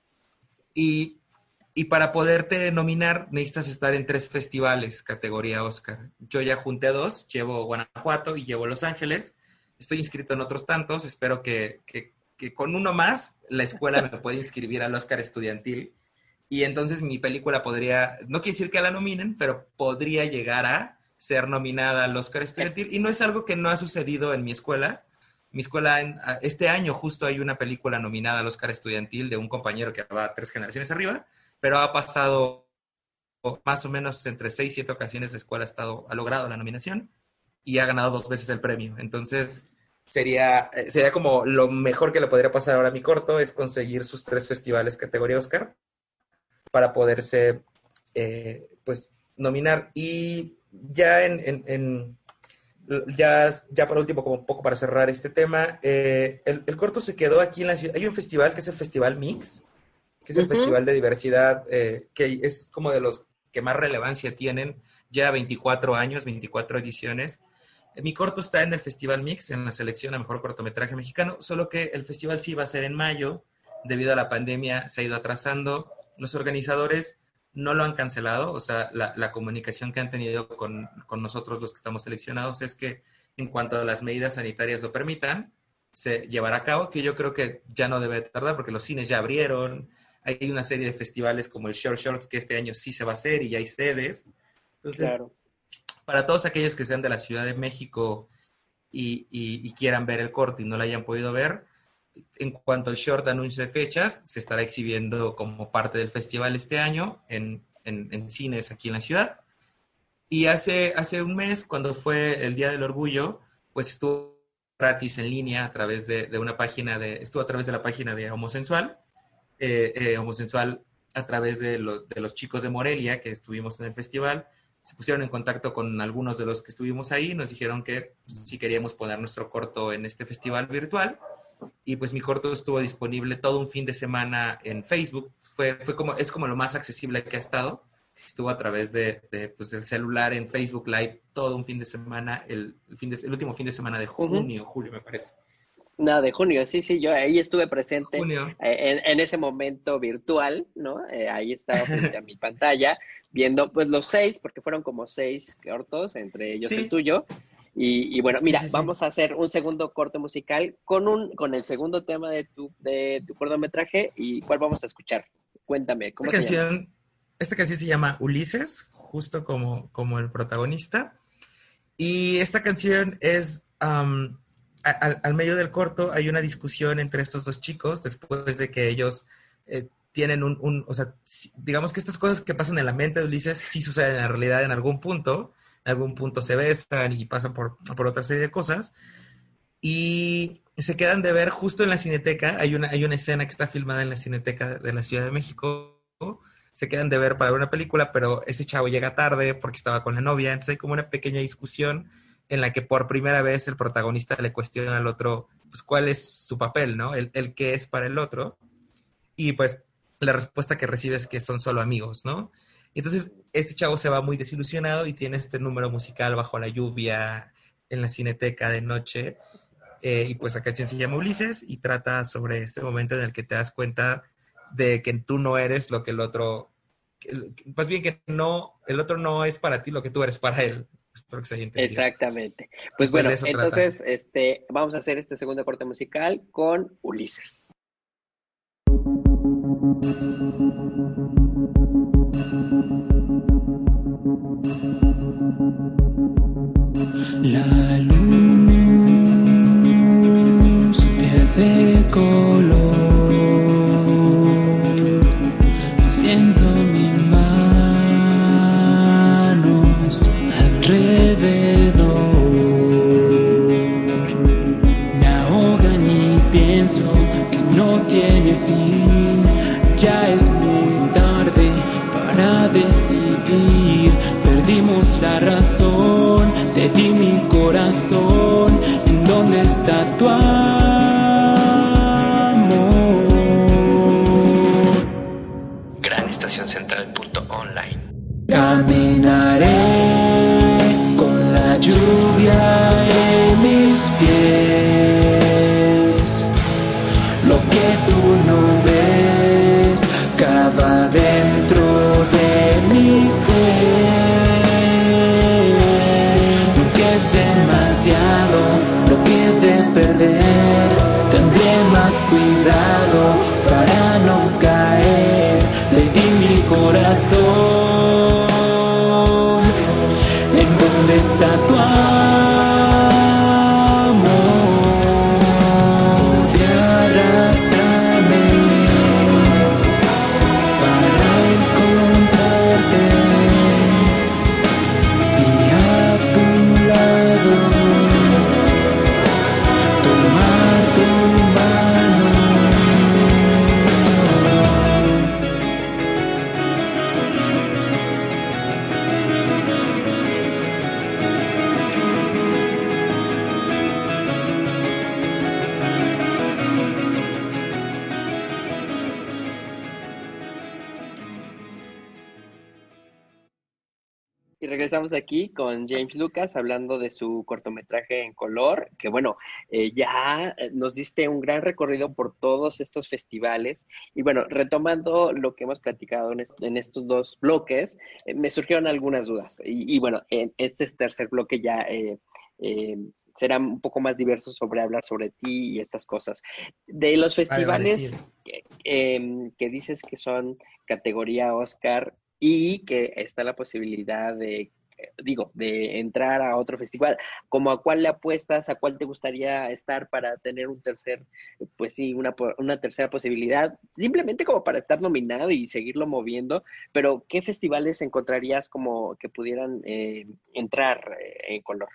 Speaker 4: y para poderte nominar necesitas estar en 3 festivales, categoría Oscar. Yo ya junté 2, llevo Guanajuato y llevo Los Ángeles, estoy inscrito en otros tantos, espero que con uno más la escuela me pueda inscribir al Oscar Estudiantil, y entonces mi película podría, no quiere decir que la nominen, pero podría llegar a ser nominada al Oscar Estudiantil, y no es algo que no ha sucedido en mi escuela. Mi escuela, este año justo hay una película nominada al Oscar Estudiantil de un compañero que va 3 generaciones arriba, pero ha pasado más o menos entre 6 y 7 ocasiones la escuela ha logrado la nominación y ha ganado 2 veces el premio. Entonces, sería como lo mejor que le podría pasar ahora a mi corto, es conseguir sus 3 festivales categoría Oscar para poderse, pues, nominar. Y ya ya por último, como un poco para cerrar este tema, el corto se quedó aquí en la ciudad. Hay un festival que es el Festival Mix, que es el festival de diversidad, que es como de los que más relevancia tienen, ya 24 años, 24 ediciones. Mi corto está en el Festival Mix, en la selección a mejor cortometraje mexicano, solo que el festival sí va a ser en mayo, debido a la pandemia se ha ido atrasando. Los organizadores no lo han cancelado, o sea, la comunicación que han tenido con nosotros los que estamos seleccionados es que en cuanto a las medidas sanitarias lo permitan, se llevará a cabo, que yo creo que ya no debe tardar porque los cines ya abrieron, hay una serie de festivales como el Short Shorts que este año sí se va a hacer y ya hay sedes. Entonces, claro, para todos aquellos que sean de la Ciudad de México y quieran ver el corto y no lo hayan podido ver, en cuanto al short anuncio de fechas, se estará exhibiendo como parte del festival este año en cines aquí en la ciudad. Y hace un mes, cuando fue el Día del Orgullo, pues estuvo gratis en línea a través de una página estuvo a través de la página de Homosensual, Homosensual a través de los chicos de Morelia que estuvimos en el festival. Se pusieron en contacto con algunos de los que estuvimos ahí, nos dijeron que si queríamos poner nuestro corto en este festival virtual, y pues mi corto estuvo disponible todo un fin de semana en Facebook. Es como lo más accesible que ha estado. Estuvo a través pues, del celular en Facebook Live todo un fin de semana, el último fin de semana de julio me parece.
Speaker 3: No, de junio, sí, yo ahí estuve presente en ese momento virtual, ¿no? Ahí estaba frente a mi pantalla, viendo pues los 6, porque fueron como 6 cortos, entre ellos el tuyo. Y bueno, mira, vamos a hacer un segundo corte musical con el segundo tema de tu cortometraje. ¿Y cuál vamos a escuchar? Cuéntame, ¿cómo se llama?
Speaker 4: Esta canción se llama Ulises, justo como el protagonista. Y esta canción es, al medio del corto hay una discusión entre estos 2 chicos, después de que ellos tienen o sea, digamos que estas cosas que pasan en la mente de Ulises sí suceden en la realidad en algún punto. En algún punto se besan y pasan por otra serie de cosas. Y se quedan de ver justo en la Cineteca. Hay una escena que está filmada en la Cineteca de la Ciudad de México. Se quedan de ver para ver una película, pero este chavo llega tarde porque estaba con la novia. Entonces hay como una pequeña discusión en la que por primera vez el protagonista le cuestiona al otro, pues, cuál es su papel, ¿no? El qué es para el otro. Y pues la respuesta que recibe es que son solo amigos, ¿no? Entonces, este chavo se va muy desilusionado y tiene este número musical bajo la lluvia en la Cineteca de noche. Y pues la canción se llama Ulises y trata sobre este momento en el que te das cuenta de que tú no eres lo que el otro... Más bien que el otro no es para ti lo que tú eres para él. Espero que se haya entendido.
Speaker 3: Exactamente. Pues bueno, entonces vamos a hacer este segundo corte musical con Ulises.
Speaker 6: La luz pierde color. Siento mis manos alrededor. Me ahogan y pienso que no tiene fin. Ya es muy tarde para decidir. Perdimos la razón. Te di mi corazón. ¿En dónde está tu amor?
Speaker 3: granestacioncentral.online.
Speaker 6: Caminaré con la lluvia en mis pies. Lo que tú no ves cava dentro de mi ser. Nunca es demasiado lo que he de perder. Tendré más cuidado para no caer. Te di mi corazón. ¿En dónde está tu amor? De arrastrarme para encontrarte y a tu lado tomar tu mano.
Speaker 3: Y regresamos aquí con James Lucas hablando de su cortometraje en color, que bueno, ya nos diste un gran recorrido por todos estos festivales. Y bueno, retomando lo que hemos platicado en estos dos bloques, me surgieron algunas dudas. Y bueno, en este tercer bloque ya será un poco más diverso sobre hablar sobre ti y estas cosas. De los festivales
Speaker 4: Sí.
Speaker 3: que dices que son categoría Oscar, y que está la posibilidad de entrar a otro festival, como a cuál le apuestas, a cuál te gustaría estar para tener un tercer, pues sí, una tercera posibilidad, simplemente como para estar nominado y seguirlo moviendo, pero ¿qué festivales encontrarías como que pudieran entrar en color?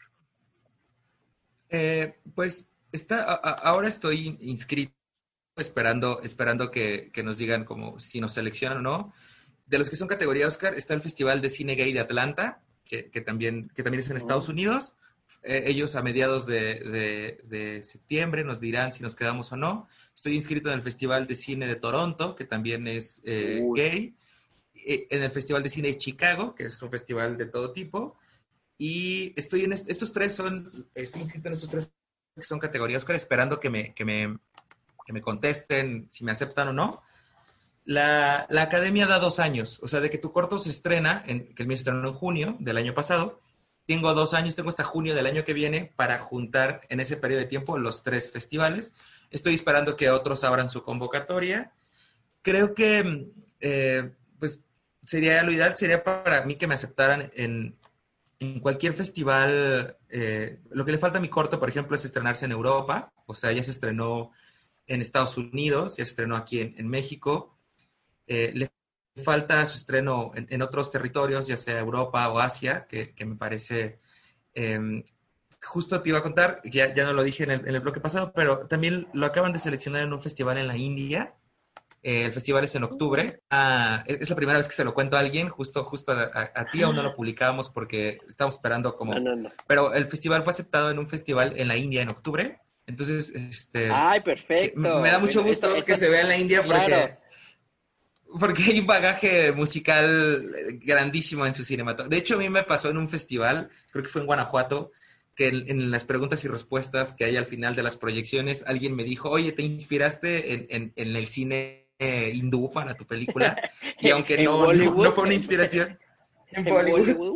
Speaker 4: Pues ahora estoy inscrito esperando que nos digan como si nos seleccionan o no. De los que son categoría Oscar, está el Festival de Cine Gay de Atlanta, que también es en Estados Unidos. Ellos a mediados de septiembre nos dirán si nos quedamos o no. Estoy inscrito en el Festival de Cine de Toronto, que también es gay. En el Festival de Cine de Chicago, que es un festival de todo tipo. Y estoy inscrito en estos tres que son categoría Oscar, esperando que me contesten si me aceptan o no. La academia da 2 años, o sea, de que tu corto se estrena, que el mío se estrenó en junio del año pasado, tengo 2 años, tengo hasta junio del año que viene para juntar en ese periodo de tiempo los 3 festivales. Estoy esperando que otros abran su convocatoria. Creo que, pues, lo ideal sería para mí que me aceptaran en cualquier festival. Lo que le falta a mi corto, por ejemplo, es estrenarse en Europa, o sea, ya se estrenó en Estados Unidos, ya se estrenó aquí en México. Le falta su estreno en otros territorios, ya sea Europa o Asia, que me parece... justo te iba a contar, ya no lo dije en el bloque pasado, pero también lo acaban de seleccionar en un festival en la India. El festival es en octubre. Es la primera vez que se lo cuento a alguien, justo a ti, aún no lo publicamos porque estamos esperando como...
Speaker 3: No.
Speaker 4: Pero el festival fue aceptado en un festival en la India en octubre. Entonces,
Speaker 3: ¡Ay, perfecto!
Speaker 4: me da mucho gusto que se vea en la India porque hay un bagaje musical grandísimo en su cinematografía. De hecho, a mí me pasó en un festival, creo que fue en Guanajuato, que en las preguntas y respuestas que hay al final de las proyecciones, alguien me dijo, oye, ¿te inspiraste en el cine hindú para tu película? Y aunque no fue una inspiración, en Bollywood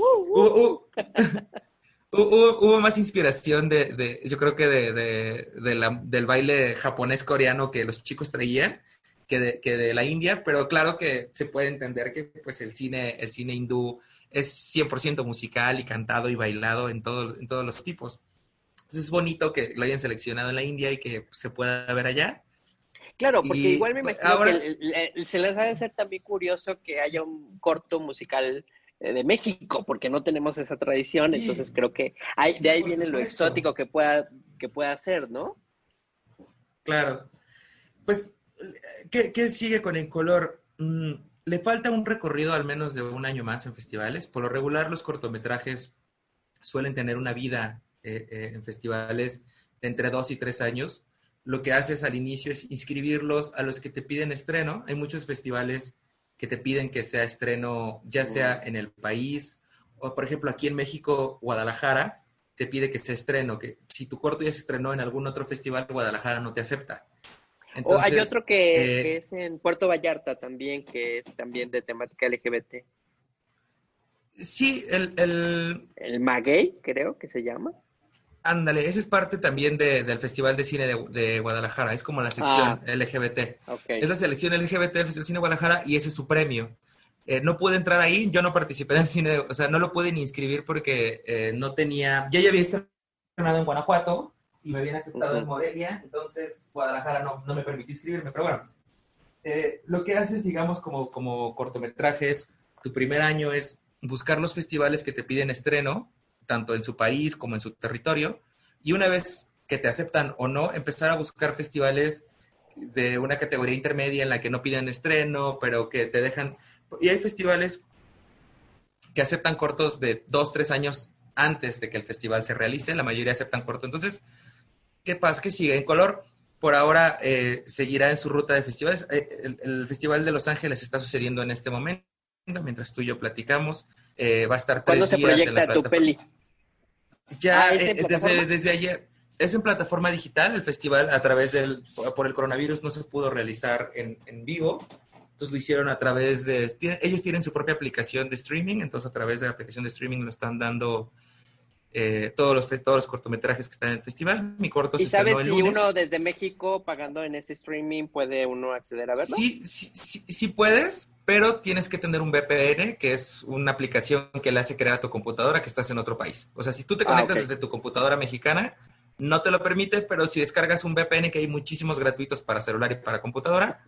Speaker 4: hubo más inspiración yo creo que del baile japonés-coreano que los chicos traían, que de la India, pero claro que se puede entender que pues el cine hindú es 100% musical y cantado y bailado en todos los tipos. Entonces es bonito que lo hayan seleccionado en la India y que se pueda ver allá.
Speaker 3: Claro, porque igual me imagino
Speaker 4: ahora,
Speaker 3: que se les ha de ser también curioso que haya un corto musical de México, porque no tenemos esa tradición, sí. Entonces creo que de ahí viene lo exótico que pueda ser, ¿no?
Speaker 4: Claro. Pues, ¿qué sigue con En Color? Le falta un recorrido al menos de 1 año más en festivales. Por lo regular, los cortometrajes suelen tener una vida en festivales de entre 2 y 3 años. Lo que haces al inicio es inscribirlos a los que te piden estreno. Hay muchos festivales que te piden que sea estreno, ya sea en el país, o por ejemplo aquí en México, Guadalajara, te pide que sea estreno, que si tu corto ya se estrenó en algún otro festival, Guadalajara no te acepta.
Speaker 3: O hay
Speaker 4: Entonces,
Speaker 3: otro que es en Puerto Vallarta también, que es también de temática LGBT.
Speaker 4: sí,
Speaker 3: El Maguey, creo que se llama.
Speaker 4: ándale, esa es parte también del Festival de Cine de Guadalajara, es como la sección
Speaker 3: Ah,
Speaker 4: LGBT.
Speaker 3: ok.
Speaker 4: Es la selección LGBT del Festival de Cine de Guadalajara y ese es su premio. No pude entrar ahí, yo no participé en el cine, o sea, no lo pude ni inscribir porque no tenía, ya había estrenado en Guanajuato y me habían aceptado en Morelia, entonces Guadalajara no me permitió inscribirme, pero bueno, lo que haces, digamos, como cortometrajes, tu primer año es buscar los festivales que te piden estreno, tanto en su país como en su territorio, y una vez que te aceptan o no, empezar a buscar festivales de una categoría intermedia en la que no piden estreno, pero que te dejan... Y hay festivales que aceptan cortos de 2, 3 años antes de que el festival se realice, la mayoría aceptan corto. Entonces, ¿qué pasa? Que sigue en color. Por ahora seguirá en su ruta de festivales. El Festival de Los Ángeles está sucediendo en este momento, mientras tú y yo platicamos. Va a estar
Speaker 3: ¿Cuándo
Speaker 4: 3
Speaker 3: se
Speaker 4: días en la
Speaker 3: proyecta tu
Speaker 4: plataforma.
Speaker 3: peli?
Speaker 4: Ya
Speaker 3: ¿Es en plataforma?
Speaker 4: desde ayer es en plataforma digital. El festival por el coronavirus no se pudo realizar en vivo. Entonces lo hicieron a través ellos tienen su propia aplicación de streaming, entonces a través de la aplicación de streaming lo están dando todos los cortometrajes que están en el festival. Mi corto se
Speaker 3: ¿Y
Speaker 4: estrenó
Speaker 3: sabes
Speaker 4: el
Speaker 3: si
Speaker 4: lunes.
Speaker 3: uno desde México pagando en ese streaming puede uno acceder a verlo?
Speaker 4: Sí puedes, pero tienes que tener un VPN, que es una aplicación que le hace crear a tu computadora que estás en otro país. O sea, si tú te conectas
Speaker 3: Ok.
Speaker 4: desde tu computadora mexicana, no te lo permite, pero si descargas un VPN, que hay muchísimos gratuitos para celular y para computadora,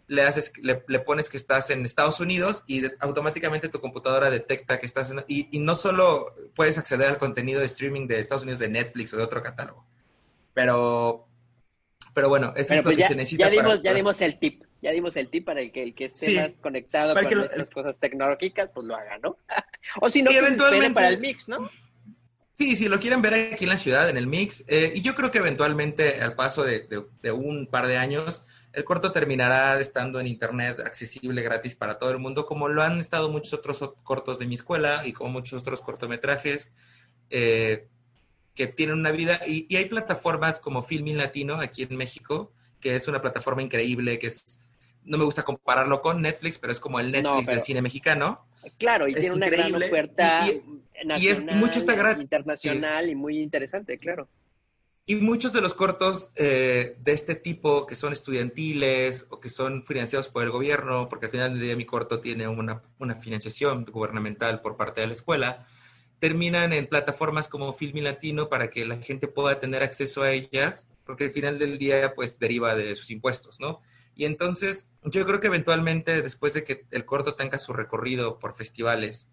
Speaker 4: le pones que estás en Estados Unidos y automáticamente tu computadora detecta que estás en... Y no solo puedes acceder al contenido de streaming de Estados Unidos de Netflix o de otro catálogo, pero, pero bueno, eso
Speaker 3: Bueno,
Speaker 4: es lo
Speaker 3: pues
Speaker 4: que se necesita para...
Speaker 3: ya dimos el tip. Ya dimos el tip para el que esté más
Speaker 4: Sí,
Speaker 3: conectado
Speaker 4: para que
Speaker 3: con estas cosas tecnológicas, pues lo haga, ¿no? O si
Speaker 4: y
Speaker 3: no, que se espere para el
Speaker 4: eventualmente,
Speaker 3: mix, ¿no?
Speaker 4: sí, si lo quieren ver aquí en la ciudad, en el Mix, y yo creo que eventualmente, al paso de un par de años, el corto terminará estando en internet accesible gratis para todo el mundo, como lo han estado muchos otros cortos de mi escuela y como muchos otros cortometrajes eh, que tienen una vida. Y hay plataformas como Filmin Latino aquí en México, que es una plataforma increíble, no me gusta compararlo con Netflix, pero es como el
Speaker 3: No,
Speaker 4: Netflix del
Speaker 3: pero
Speaker 4: cine mexicano.
Speaker 3: claro, y tiene
Speaker 4: Es
Speaker 3: una gran
Speaker 4: increíble
Speaker 3: oferta
Speaker 4: y mucho está
Speaker 3: nacional,
Speaker 4: gratis.
Speaker 3: internacional y muy interesante, claro.
Speaker 4: Y muchos de los cortos de este tipo, que son estudiantiles o que son financiados por el gobierno, porque al final del día mi corto tiene una financiación gubernamental por parte de la escuela, terminan en plataformas como Filmin Latino para que la gente pueda tener acceso a ellas, porque al final del día pues deriva de sus impuestos, ¿no? Y entonces yo creo que eventualmente después de que el corto tenga su recorrido por festivales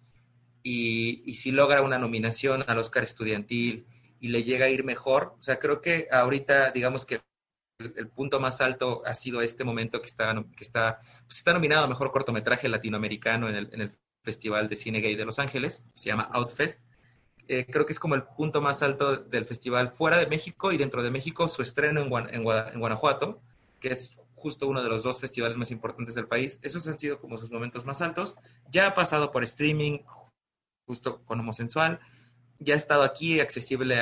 Speaker 4: y si logra una nominación al Oscar estudiantil y le llega a ir mejor, o sea, creo que ahorita digamos que el punto más alto ha sido este momento pues está nominado a Mejor Cortometraje Latinoamericano en el Festival de Cine Gay de Los Ángeles, se llama Outfest. Creo que es como el punto más alto del festival fuera de México y dentro de México su estreno en Guanajuato, que es justo uno de los 2 festivales más importantes del país. Esos han sido como sus momentos más altos. Ya ha pasado por streaming, justo con Homosensual. Ya ha estado aquí accesible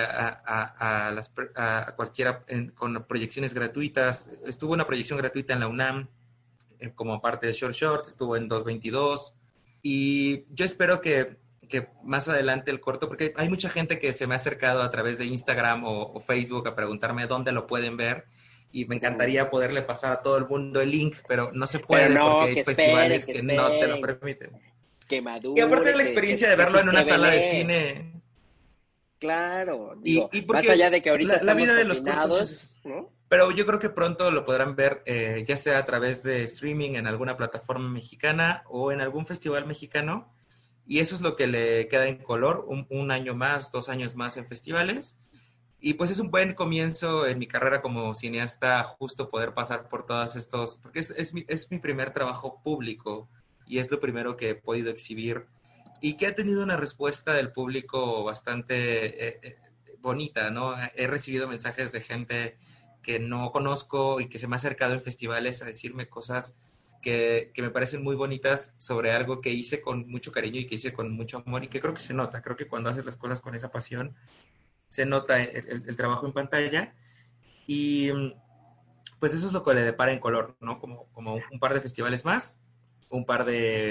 Speaker 4: a cualquiera con proyecciones gratuitas. Estuvo una proyección gratuita en la UNAM como parte de Short, estuvo en 222. Y yo espero que más adelante el corto, porque hay mucha gente que se me ha acercado a través de Instagram o Facebook a preguntarme dónde lo pueden ver. Y me encantaría poderle pasar a todo el mundo el link, pero no se
Speaker 3: Pero
Speaker 4: puede porque
Speaker 3: no,
Speaker 4: hay festivales que no te lo permiten.
Speaker 3: que
Speaker 4: Y aparte de
Speaker 3: madure,
Speaker 4: la experiencia de verlo
Speaker 3: que
Speaker 4: en
Speaker 3: se
Speaker 4: una sala de
Speaker 3: revele.
Speaker 4: cine,
Speaker 3: Claro,
Speaker 4: y
Speaker 3: más allá
Speaker 4: porque
Speaker 3: de que ahorita
Speaker 4: la
Speaker 3: estamos
Speaker 4: vida de los cortos
Speaker 3: confinados, ¿no?
Speaker 4: pero yo creo que pronto lo podrán ver ya sea a través de streaming en alguna plataforma mexicana o en algún festival mexicano. Y eso es lo que le queda en color, un año más, 2 años más en festivales. Y pues es un buen comienzo en mi carrera como cineasta, justo poder pasar por todos estos, porque es mi primer trabajo público y es lo primero que he podido exhibir y que ha tenido una respuesta del público bastante bonita, ¿no? He recibido mensajes de gente que no conozco y que se me ha acercado en festivales a decirme cosas que me parecen muy bonitas sobre algo que hice con mucho cariño y que hice con mucho amor y que creo que se nota. Creo que cuando haces las cosas con esa pasión, se nota el trabajo en pantalla. Y pues eso es lo que le depara en color, ¿no? Como un par de festivales más, un par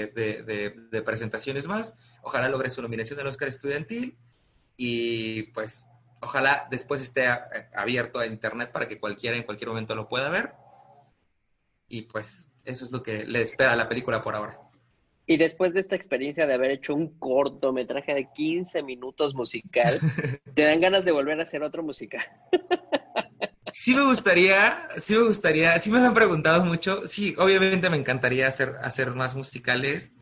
Speaker 4: de presentaciones más. Ojalá logre su nominación del Oscar estudiantil y pues ojalá después esté abierto a internet para que cualquiera en cualquier momento lo pueda ver. Y pues eso es lo que le espera a la película por ahora.
Speaker 3: Y después de esta experiencia de haber hecho un cortometraje de 15 minutos musical, ¿te dan ganas de volver a hacer otro musical?
Speaker 4: Sí me gustaría, sí me lo han preguntado mucho. Sí, obviamente me encantaría hacer más musicales.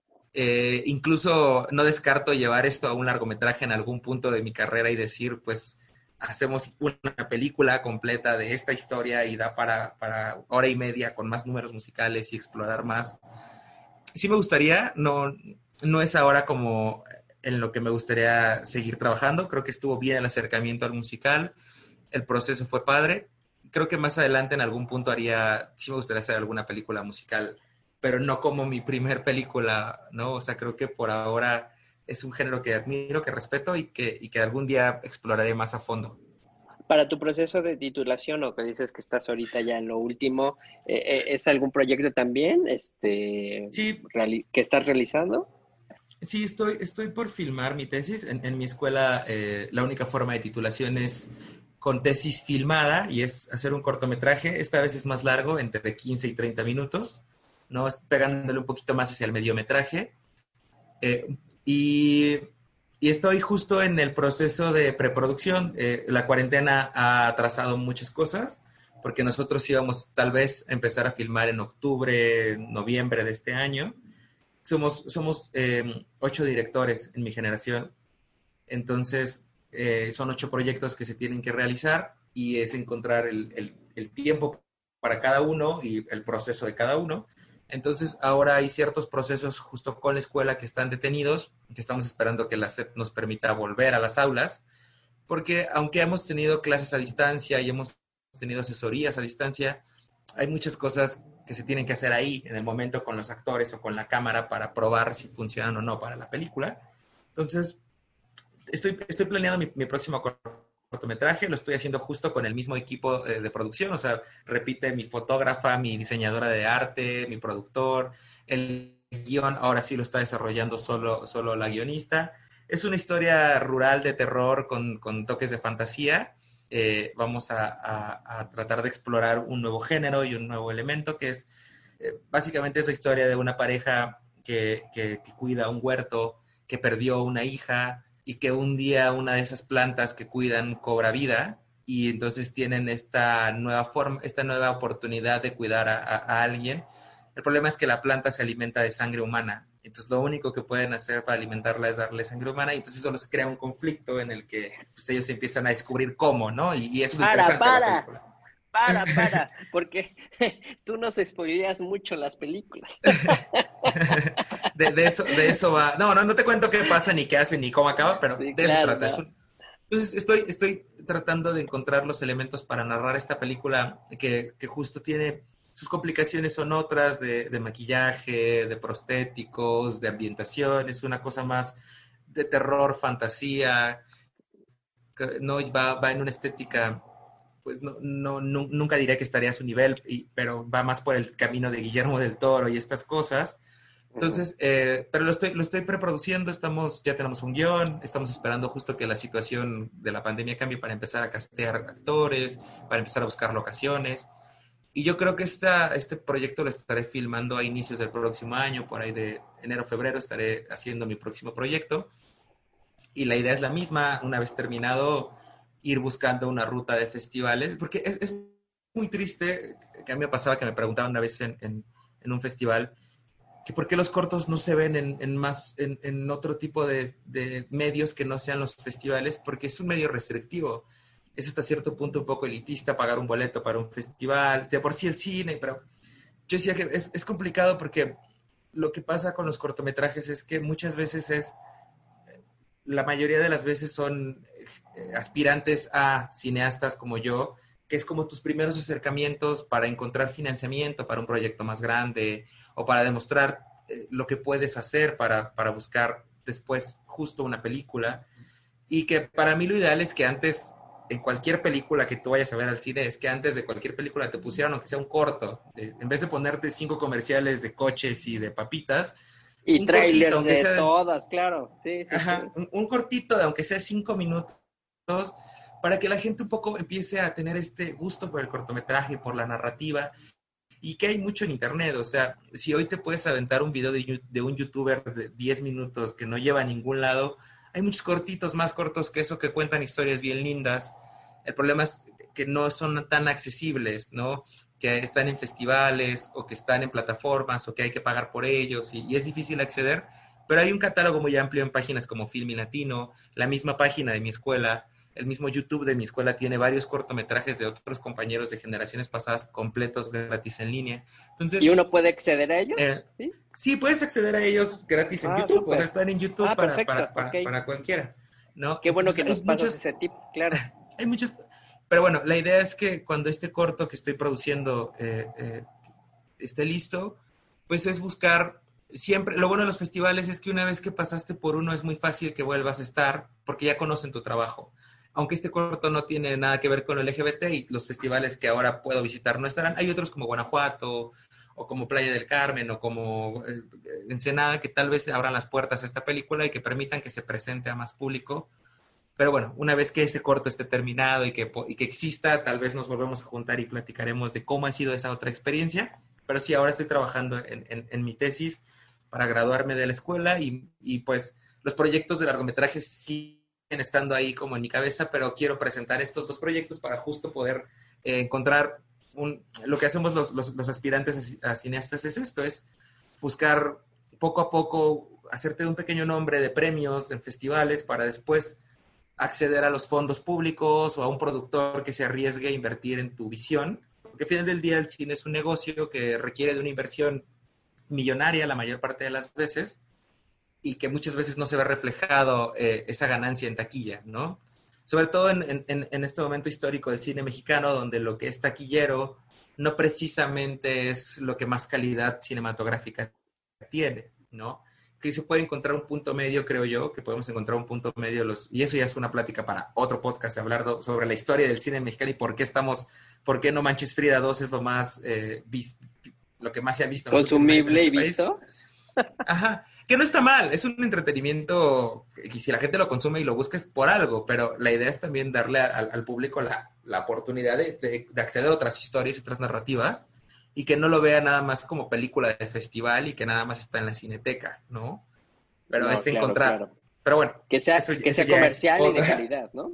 Speaker 4: Incluso no descarto llevar esto a un largometraje en algún punto de mi carrera y decir, pues, hacemos una película completa de esta historia y da para hora y media con más números musicales y explorar más. Sí me gustaría, no es ahora como en lo que me gustaría seguir trabajando. Creo que estuvo bien el acercamiento al musical, el proceso fue padre. Creo que más adelante en algún punto sí me gustaría hacer alguna película musical, pero no como mi primer película, ¿no? O sea, creo que por ahora es un género que admiro, que respeto y que algún día exploraré más a fondo.
Speaker 3: Para tu proceso de titulación, o que dices que estás ahorita ya en lo último, ¿es algún proyecto también
Speaker 4: Sí,
Speaker 3: que estás realizando?
Speaker 4: sí, estoy por filmar mi tesis. En mi escuela la única forma de titulación es con tesis filmada y es hacer un cortometraje. Esta vez es más largo, entre 15 y 30 minutos, ¿no? Es pegándole un poquito más hacia el mediometraje. Eh, y, y estoy justo en el proceso de preproducción. La cuarentena ha atrasado muchas cosas porque nosotros íbamos tal vez a empezar a filmar en octubre, noviembre de este año. Somos 8 directores en mi generación, entonces son 8 proyectos que se tienen que realizar y es encontrar el tiempo para cada uno y el proceso de cada uno. Entonces ahora hay ciertos procesos justo con la escuela que están detenidos, que estamos esperando que la SEP nos permita volver a las aulas, porque aunque hemos tenido clases a distancia y hemos tenido asesorías a distancia, hay muchas cosas que se tienen que hacer ahí en el momento con los actores o con la cámara para probar si funcionan o no para la película. Entonces, estoy planeando mi próximo cortometraje, lo estoy haciendo justo con el mismo equipo de producción, o sea, repite mi fotógrafa, mi diseñadora de arte, mi productor, el guión ahora sí lo está desarrollando solo la guionista. Es una historia rural de terror con toques de fantasía. Vamos a tratar de explorar un nuevo género y un nuevo elemento que es, básicamente es la historia de una pareja que cuida un huerto, que perdió una hija y que un día una de esas plantas que cuidan cobra vida y entonces tienen esta nueva oportunidad de cuidar a alguien. El problema es que la planta se alimenta de sangre humana. Entonces lo único que pueden hacer para alimentarla es darle sangre humana y entonces solo se crea un conflicto en el que pues, ellos empiezan a descubrir cómo, ¿no? Y eso es lo interesante de la película.
Speaker 3: Porque tú nos spoileas mucho las películas.
Speaker 4: de eso va. No te cuento qué pasa, ni qué hace, ni cómo acaba, pero
Speaker 3: Sí,
Speaker 4: de eso
Speaker 3: claro,
Speaker 4: trata.
Speaker 3: ¿no?
Speaker 4: Entonces estoy tratando de encontrar los elementos para narrar esta película que justo tiene sus complicaciones son otras de maquillaje, de prostéticos, de ambientación, es una cosa más de terror, fantasía, no va en una estética, pues nunca diré que estaría a su nivel, pero va más por el camino de Guillermo del Toro y estas cosas. Entonces, pero lo estoy preproduciendo, ya tenemos un guión, estamos esperando justo que la situación de la pandemia cambie para empezar a castear actores, para empezar a buscar locaciones. Y yo creo que este proyecto lo estaré filmando a inicios del próximo año, por ahí de enero, febrero, estaré haciendo mi próximo proyecto. Y la idea es la misma, una vez terminado, ir buscando una ruta de festivales, porque es muy triste, que a mí me pasaba que me preguntaban una vez en un festival, que por qué los cortos no se ven en otro tipo de medios que no sean los festivales, porque es un medio restrictivo. Es hasta cierto punto un poco elitista pagar un boleto para un festival, de por sí el cine, pero yo decía que es complicado porque lo que pasa con los cortometrajes es que muchas veces la mayoría de las veces son aspirantes a cineastas como yo, que es como tus primeros acercamientos para encontrar financiamiento para un proyecto más grande o para demostrar lo que puedes hacer para buscar después justo una película. Y que para mí lo ideal es que antes, en cualquier película que tú vayas a ver al cine, es que antes de cualquier película te pusieran, aunque sea un corto, en vez de ponerte 5 comerciales de coches y de papitas,
Speaker 3: Y
Speaker 4: un
Speaker 3: trailers
Speaker 4: cortito, aunque
Speaker 3: de
Speaker 4: sea,
Speaker 3: todas, claro. Sí, sí,
Speaker 4: ajá,
Speaker 3: sí.
Speaker 4: un cortito de aunque sea 5 minutos, para que la gente un poco empiece a tener este gusto por el cortometraje, por la narrativa, y que hay mucho en internet. O sea, si hoy te puedes aventar un video de un youtuber de 10 minutos que no lleva a ningún lado, hay muchos cortitos más cortos que eso que cuentan historias bien lindas. El problema es que no son tan accesibles, ¿no? Que están en festivales o que están en plataformas o que hay que pagar por ellos y es difícil acceder, pero hay un catálogo muy amplio en páginas como Filmin Latino, la misma página de mi escuela, el mismo YouTube de mi escuela tiene varios cortometrajes de otros compañeros de generaciones pasadas completos gratis en línea.
Speaker 3: ¿Y
Speaker 4: Entonces,
Speaker 3: uno puede acceder a ellos? ¿Sí?
Speaker 4: sí, puedes acceder a ellos gratis en YouTube,
Speaker 3: Súper.
Speaker 4: o sea, están en YouTube
Speaker 3: Perfecto, ok.
Speaker 4: para cualquiera, ¿no?
Speaker 3: Qué bueno
Speaker 4: Entonces,
Speaker 3: que nos pasas ese tip, claro.
Speaker 4: hay muchos, pero bueno, la idea es que cuando este corto que estoy produciendo esté listo, pues es buscar siempre, lo bueno de los festivales es que una vez que pasaste por uno es muy fácil que vuelvas a estar porque ya conocen tu trabajo. Aunque este corto no tiene nada que ver con el LGBT y los festivales que ahora puedo visitar no estarán, hay otros como Guanajuato o como Playa del Carmen o como Ensenada que tal vez abran las puertas a esta película y que permitan que se presente a más público. Pero bueno, una vez que ese corto esté terminado y que exista, tal vez nos volvemos a juntar y platicaremos de cómo ha sido esa otra experiencia. Pero sí, ahora estoy trabajando en mi tesis para graduarme de la escuela y pues los proyectos de largometrajes siguen estando ahí como en mi cabeza, pero quiero presentar estos 2 proyectos para justo poder encontrar lo que hacemos los aspirantes a cineastas es esto, es buscar poco a poco hacerte un pequeño nombre de premios en festivales para después acceder a los fondos públicos o a un productor que se arriesgue a invertir en tu visión, porque al final del día el cine es un negocio que requiere de una inversión millonaria la mayor parte de las veces y que muchas veces no se ve reflejado esa ganancia en taquilla, ¿no? Sobre todo en este momento histórico del cine mexicano, donde lo que es taquillero no precisamente es lo que más calidad cinematográfica tiene, ¿no? Que se puede encontrar un punto medio, creo yo, que podemos encontrar un punto medio, y eso ya es una plática para otro podcast, hablar sobre la historia del cine mexicano y por qué No Manches Frida 2 es lo más, lo que más se ha visto.
Speaker 3: Consumible y
Speaker 4: en este
Speaker 3: visto.
Speaker 4: País. Ajá, que no está mal, es un entretenimiento que si la gente lo consume y lo busca es por algo, pero la idea es también darle al público la oportunidad de acceder a otras historias y otras narrativas y que no lo vea nada más como película de festival y que nada más está en la cineteca, ¿no? Pero
Speaker 3: No,
Speaker 4: es
Speaker 3: claro,
Speaker 4: encontrar.
Speaker 3: claro.
Speaker 4: Pero bueno.
Speaker 3: Que sea comercial y de
Speaker 4: otra.
Speaker 3: calidad, ¿no?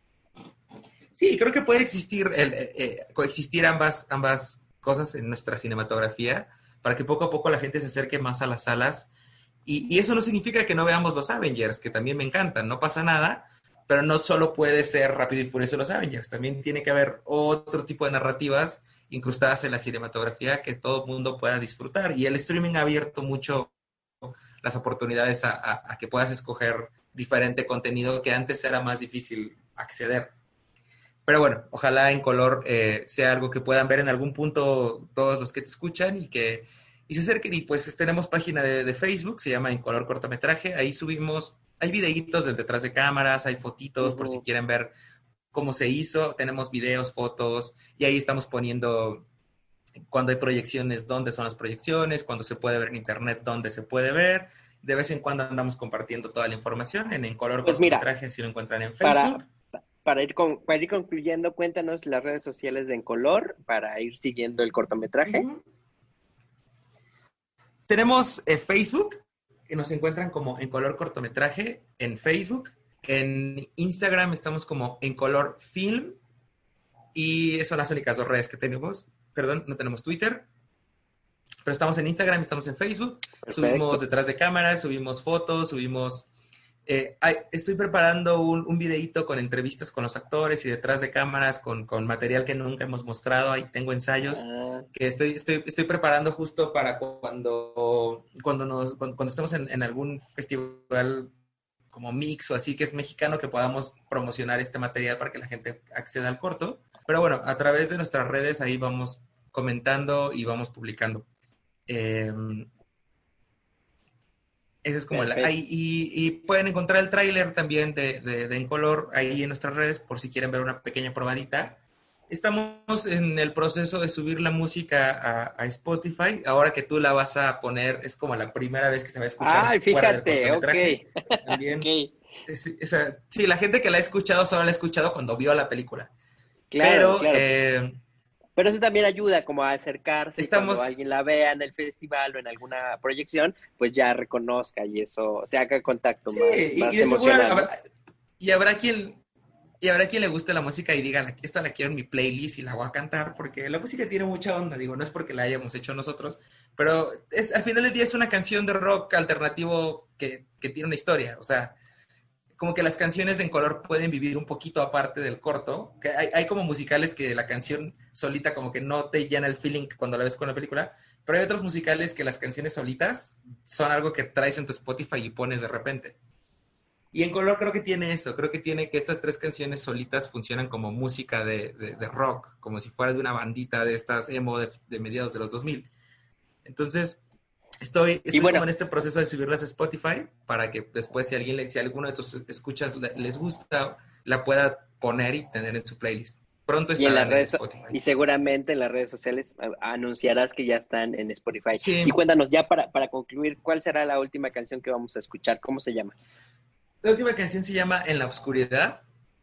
Speaker 4: Sí, creo que puede existir, coexistir ambas cosas en nuestra cinematografía para que poco a poco la gente se acerque más a las salas. Y eso no significa que no veamos los Avengers, que también me encantan, no pasa nada, pero no solo puede ser Rápido y Furioso los Avengers, también tiene que haber otro tipo de narrativas incrustadas en la cinematografía que todo el mundo pueda disfrutar. Y el streaming ha abierto mucho las oportunidades a que puedas escoger diferente contenido que antes era más difícil acceder. Pero bueno, ojalá En Color sea algo que puedan ver en algún punto todos los que te escuchan y se acerquen. Y pues tenemos página de Facebook, se llama En Color Cortometraje. Ahí subimos, hay videitos del detrás de cámaras, hay fotitos por si quieren ver cómo se hizo. Tenemos videos, fotos y ahí estamos poniendo cuando hay proyecciones, dónde son las proyecciones, cuando se puede ver en internet, dónde se puede ver. De vez en cuando andamos compartiendo toda la información en Color Cortometraje, si lo encuentran en Facebook.
Speaker 3: Para ir concluyendo, cuéntanos las redes sociales de En Color para ir siguiendo el cortometraje.
Speaker 4: Tenemos Facebook, que nos encuentran como En Color Cortometraje en Facebook. En Instagram estamos como En Color Film. Y son las únicas 2 redes que tenemos. Perdón, no tenemos Twitter. Pero estamos en Instagram, estamos en Facebook. Perfecto. Subimos detrás de cámaras, subimos fotos, subimos... estoy preparando un videíto con entrevistas con los actores y detrás de cámaras con material que nunca hemos mostrado. Ahí tengo ensayos que estoy preparando justo para cuando estemos en algún festival como Mix o así que es mexicano, que podamos promocionar este material para que la gente acceda al corto. Pero bueno, a través de nuestras redes ahí vamos comentando y vamos publicando. Ese es como y pueden encontrar el tráiler también de En Color ahí en nuestras redes por si quieren ver una pequeña probadita. Estamos en el proceso de subir la música a Spotify. Ahora que tú la vas a poner, es como la primera vez que se va a escuchar.
Speaker 3: Ay, fíjate,
Speaker 4: ok. También,
Speaker 3: okay.
Speaker 4: Sí, la gente que la ha escuchado solo la ha escuchado cuando vio la película.
Speaker 3: Claro,
Speaker 4: Pero,
Speaker 3: claro. Pero eso también ayuda como a acercarse y cuando alguien la vea en el festival o en alguna proyección, pues ya reconozca y eso, se haga contacto más emocional.
Speaker 4: Y habrá quien le guste la música y diga, esta la quiero en mi playlist y la voy a cantar, porque la música tiene mucha onda, digo, no es porque la hayamos hecho nosotros, pero al final del día es una canción de rock alternativo que tiene una historia, o sea, como que las canciones de En Color pueden vivir un poquito aparte del corto, que hay como musicales que la canción solita como que no te llena el feeling cuando la ves con la película, pero hay otros musicales que las canciones solitas son algo que traes en tu Spotify y pones de repente. Y En Color creo que tiene eso, creo que tiene que estas 3 canciones solitas funcionan como música de rock, como si fuera de una bandita de estas emo de mediados de los 2000. Entonces, estoy como en este proceso de subirlas a Spotify para que después si alguno de tus escuchas les gusta, la pueda poner y tener en su playlist. Pronto estará en Spotify.
Speaker 3: Y seguramente en las redes sociales anunciarás que ya están en Spotify.
Speaker 4: Sí.
Speaker 3: Y cuéntanos ya para concluir, ¿cuál será la última canción que vamos a escuchar? ¿Cómo se llama?
Speaker 4: La última canción se llama En la Oscuridad.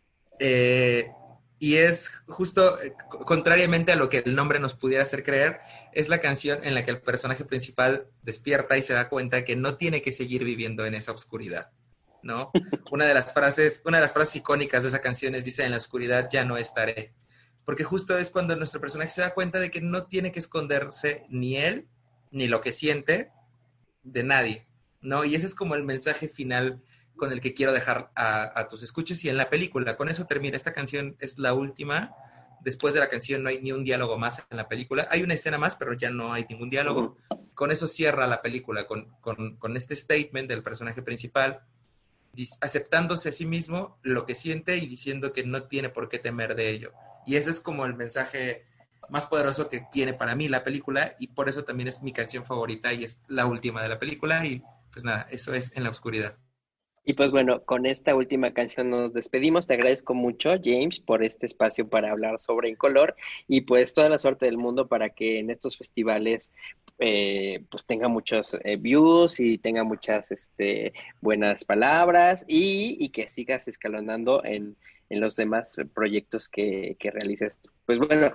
Speaker 4: Y es justo, contrariamente a lo que el nombre nos pudiera hacer creer, es la canción en la que el personaje principal despierta y se da cuenta que no tiene que seguir viviendo en esa oscuridad, ¿no? Una de las frases icónicas de esa canción es, dice, en la oscuridad ya no estaré. Porque justo es cuando nuestro personaje se da cuenta de que no tiene que esconderse ni él, ni lo que siente de nadie, ¿no? Y ese es como el mensaje final con el que quiero dejar a tus escuchas y en la película. Con eso termina. Esta canción es la última. Después de la canción no hay ni un diálogo más en la película. Hay una escena más, pero ya no hay ningún diálogo. Con eso cierra la película, con este statement del personaje principal, aceptándose a sí mismo lo que siente y diciendo que no tiene por qué temer de ello. Y ese es como el mensaje más poderoso que tiene para mí la película, y por eso también es mi canción favorita y es la última de la película. Y pues nada, eso es En la Oscuridad.
Speaker 3: Y pues bueno, con esta última canción nos despedimos. Te agradezco mucho, James, por este espacio para hablar sobre En Color, y pues toda la suerte del mundo para que en estos festivales pues tenga muchos views y tenga muchas buenas palabras y que sigas escalonando en los demás proyectos que realices. Pues bueno,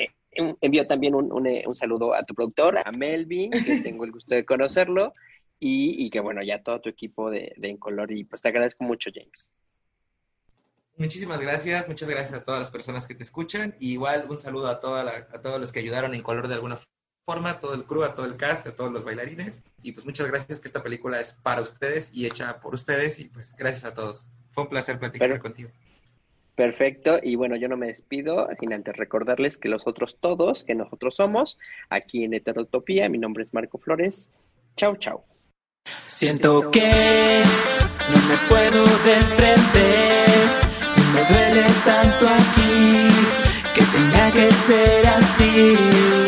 Speaker 3: envío también un saludo a tu productor, a Melvin, que tengo el gusto de conocerlo. Y que bueno, ya todo tu equipo de En Color, y pues te agradezco mucho, James.
Speaker 4: Muchísimas gracias, muchas gracias a todas las personas que te escuchan, y igual un saludo a todos los que ayudaron En Color de alguna forma, a todo el crew, a todo el cast, a todos los bailarines, y pues muchas gracias, que esta película es para ustedes y hecha por ustedes, y pues gracias a todos. Fue un placer platicar contigo.
Speaker 3: Perfecto, y bueno, yo no me despido sin antes recordarles que los otros todos, que nosotros somos, aquí en Heterotopía. Mi nombre es Marco Flores. Chau, chau.
Speaker 6: Siento que no me puedo desprender y me duele tanto aquí que tenga que ser así.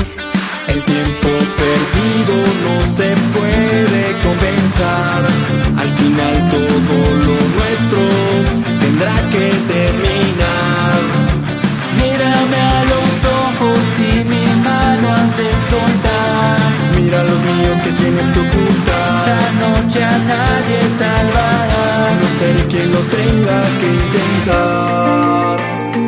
Speaker 7: El tiempo perdido no se puede compensar. Al final todo lo nuestro tendrá que terminar.
Speaker 6: Mírame a los ojos y mi mano has de soltar.
Speaker 7: Mira los míos que tienes que ocultar.
Speaker 6: Esta noche a nadie salvará.
Speaker 7: No seré quien lo tenga que intentar.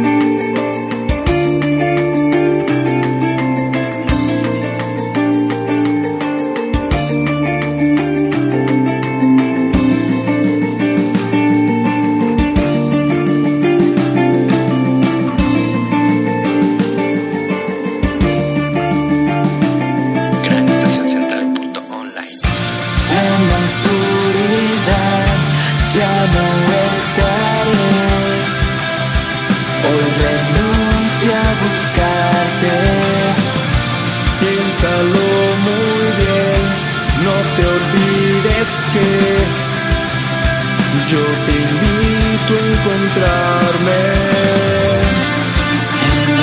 Speaker 7: Piénsalo muy bien, no te olvides que yo te invito a encontrarme.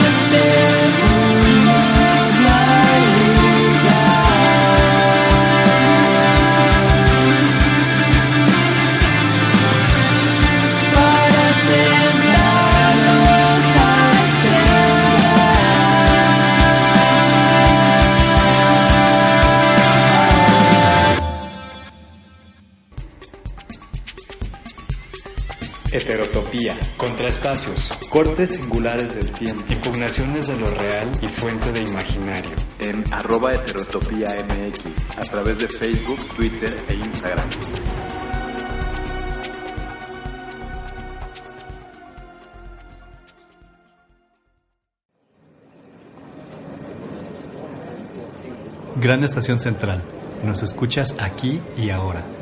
Speaker 1: Heterotopía, contraespacios, cortes singulares del tiempo, impugnaciones de lo real y fuente de imaginario.
Speaker 2: En @heterotopíamx, a través de Facebook, Twitter e Instagram.
Speaker 1: Gran Estación Central. Nos escuchas aquí y ahora.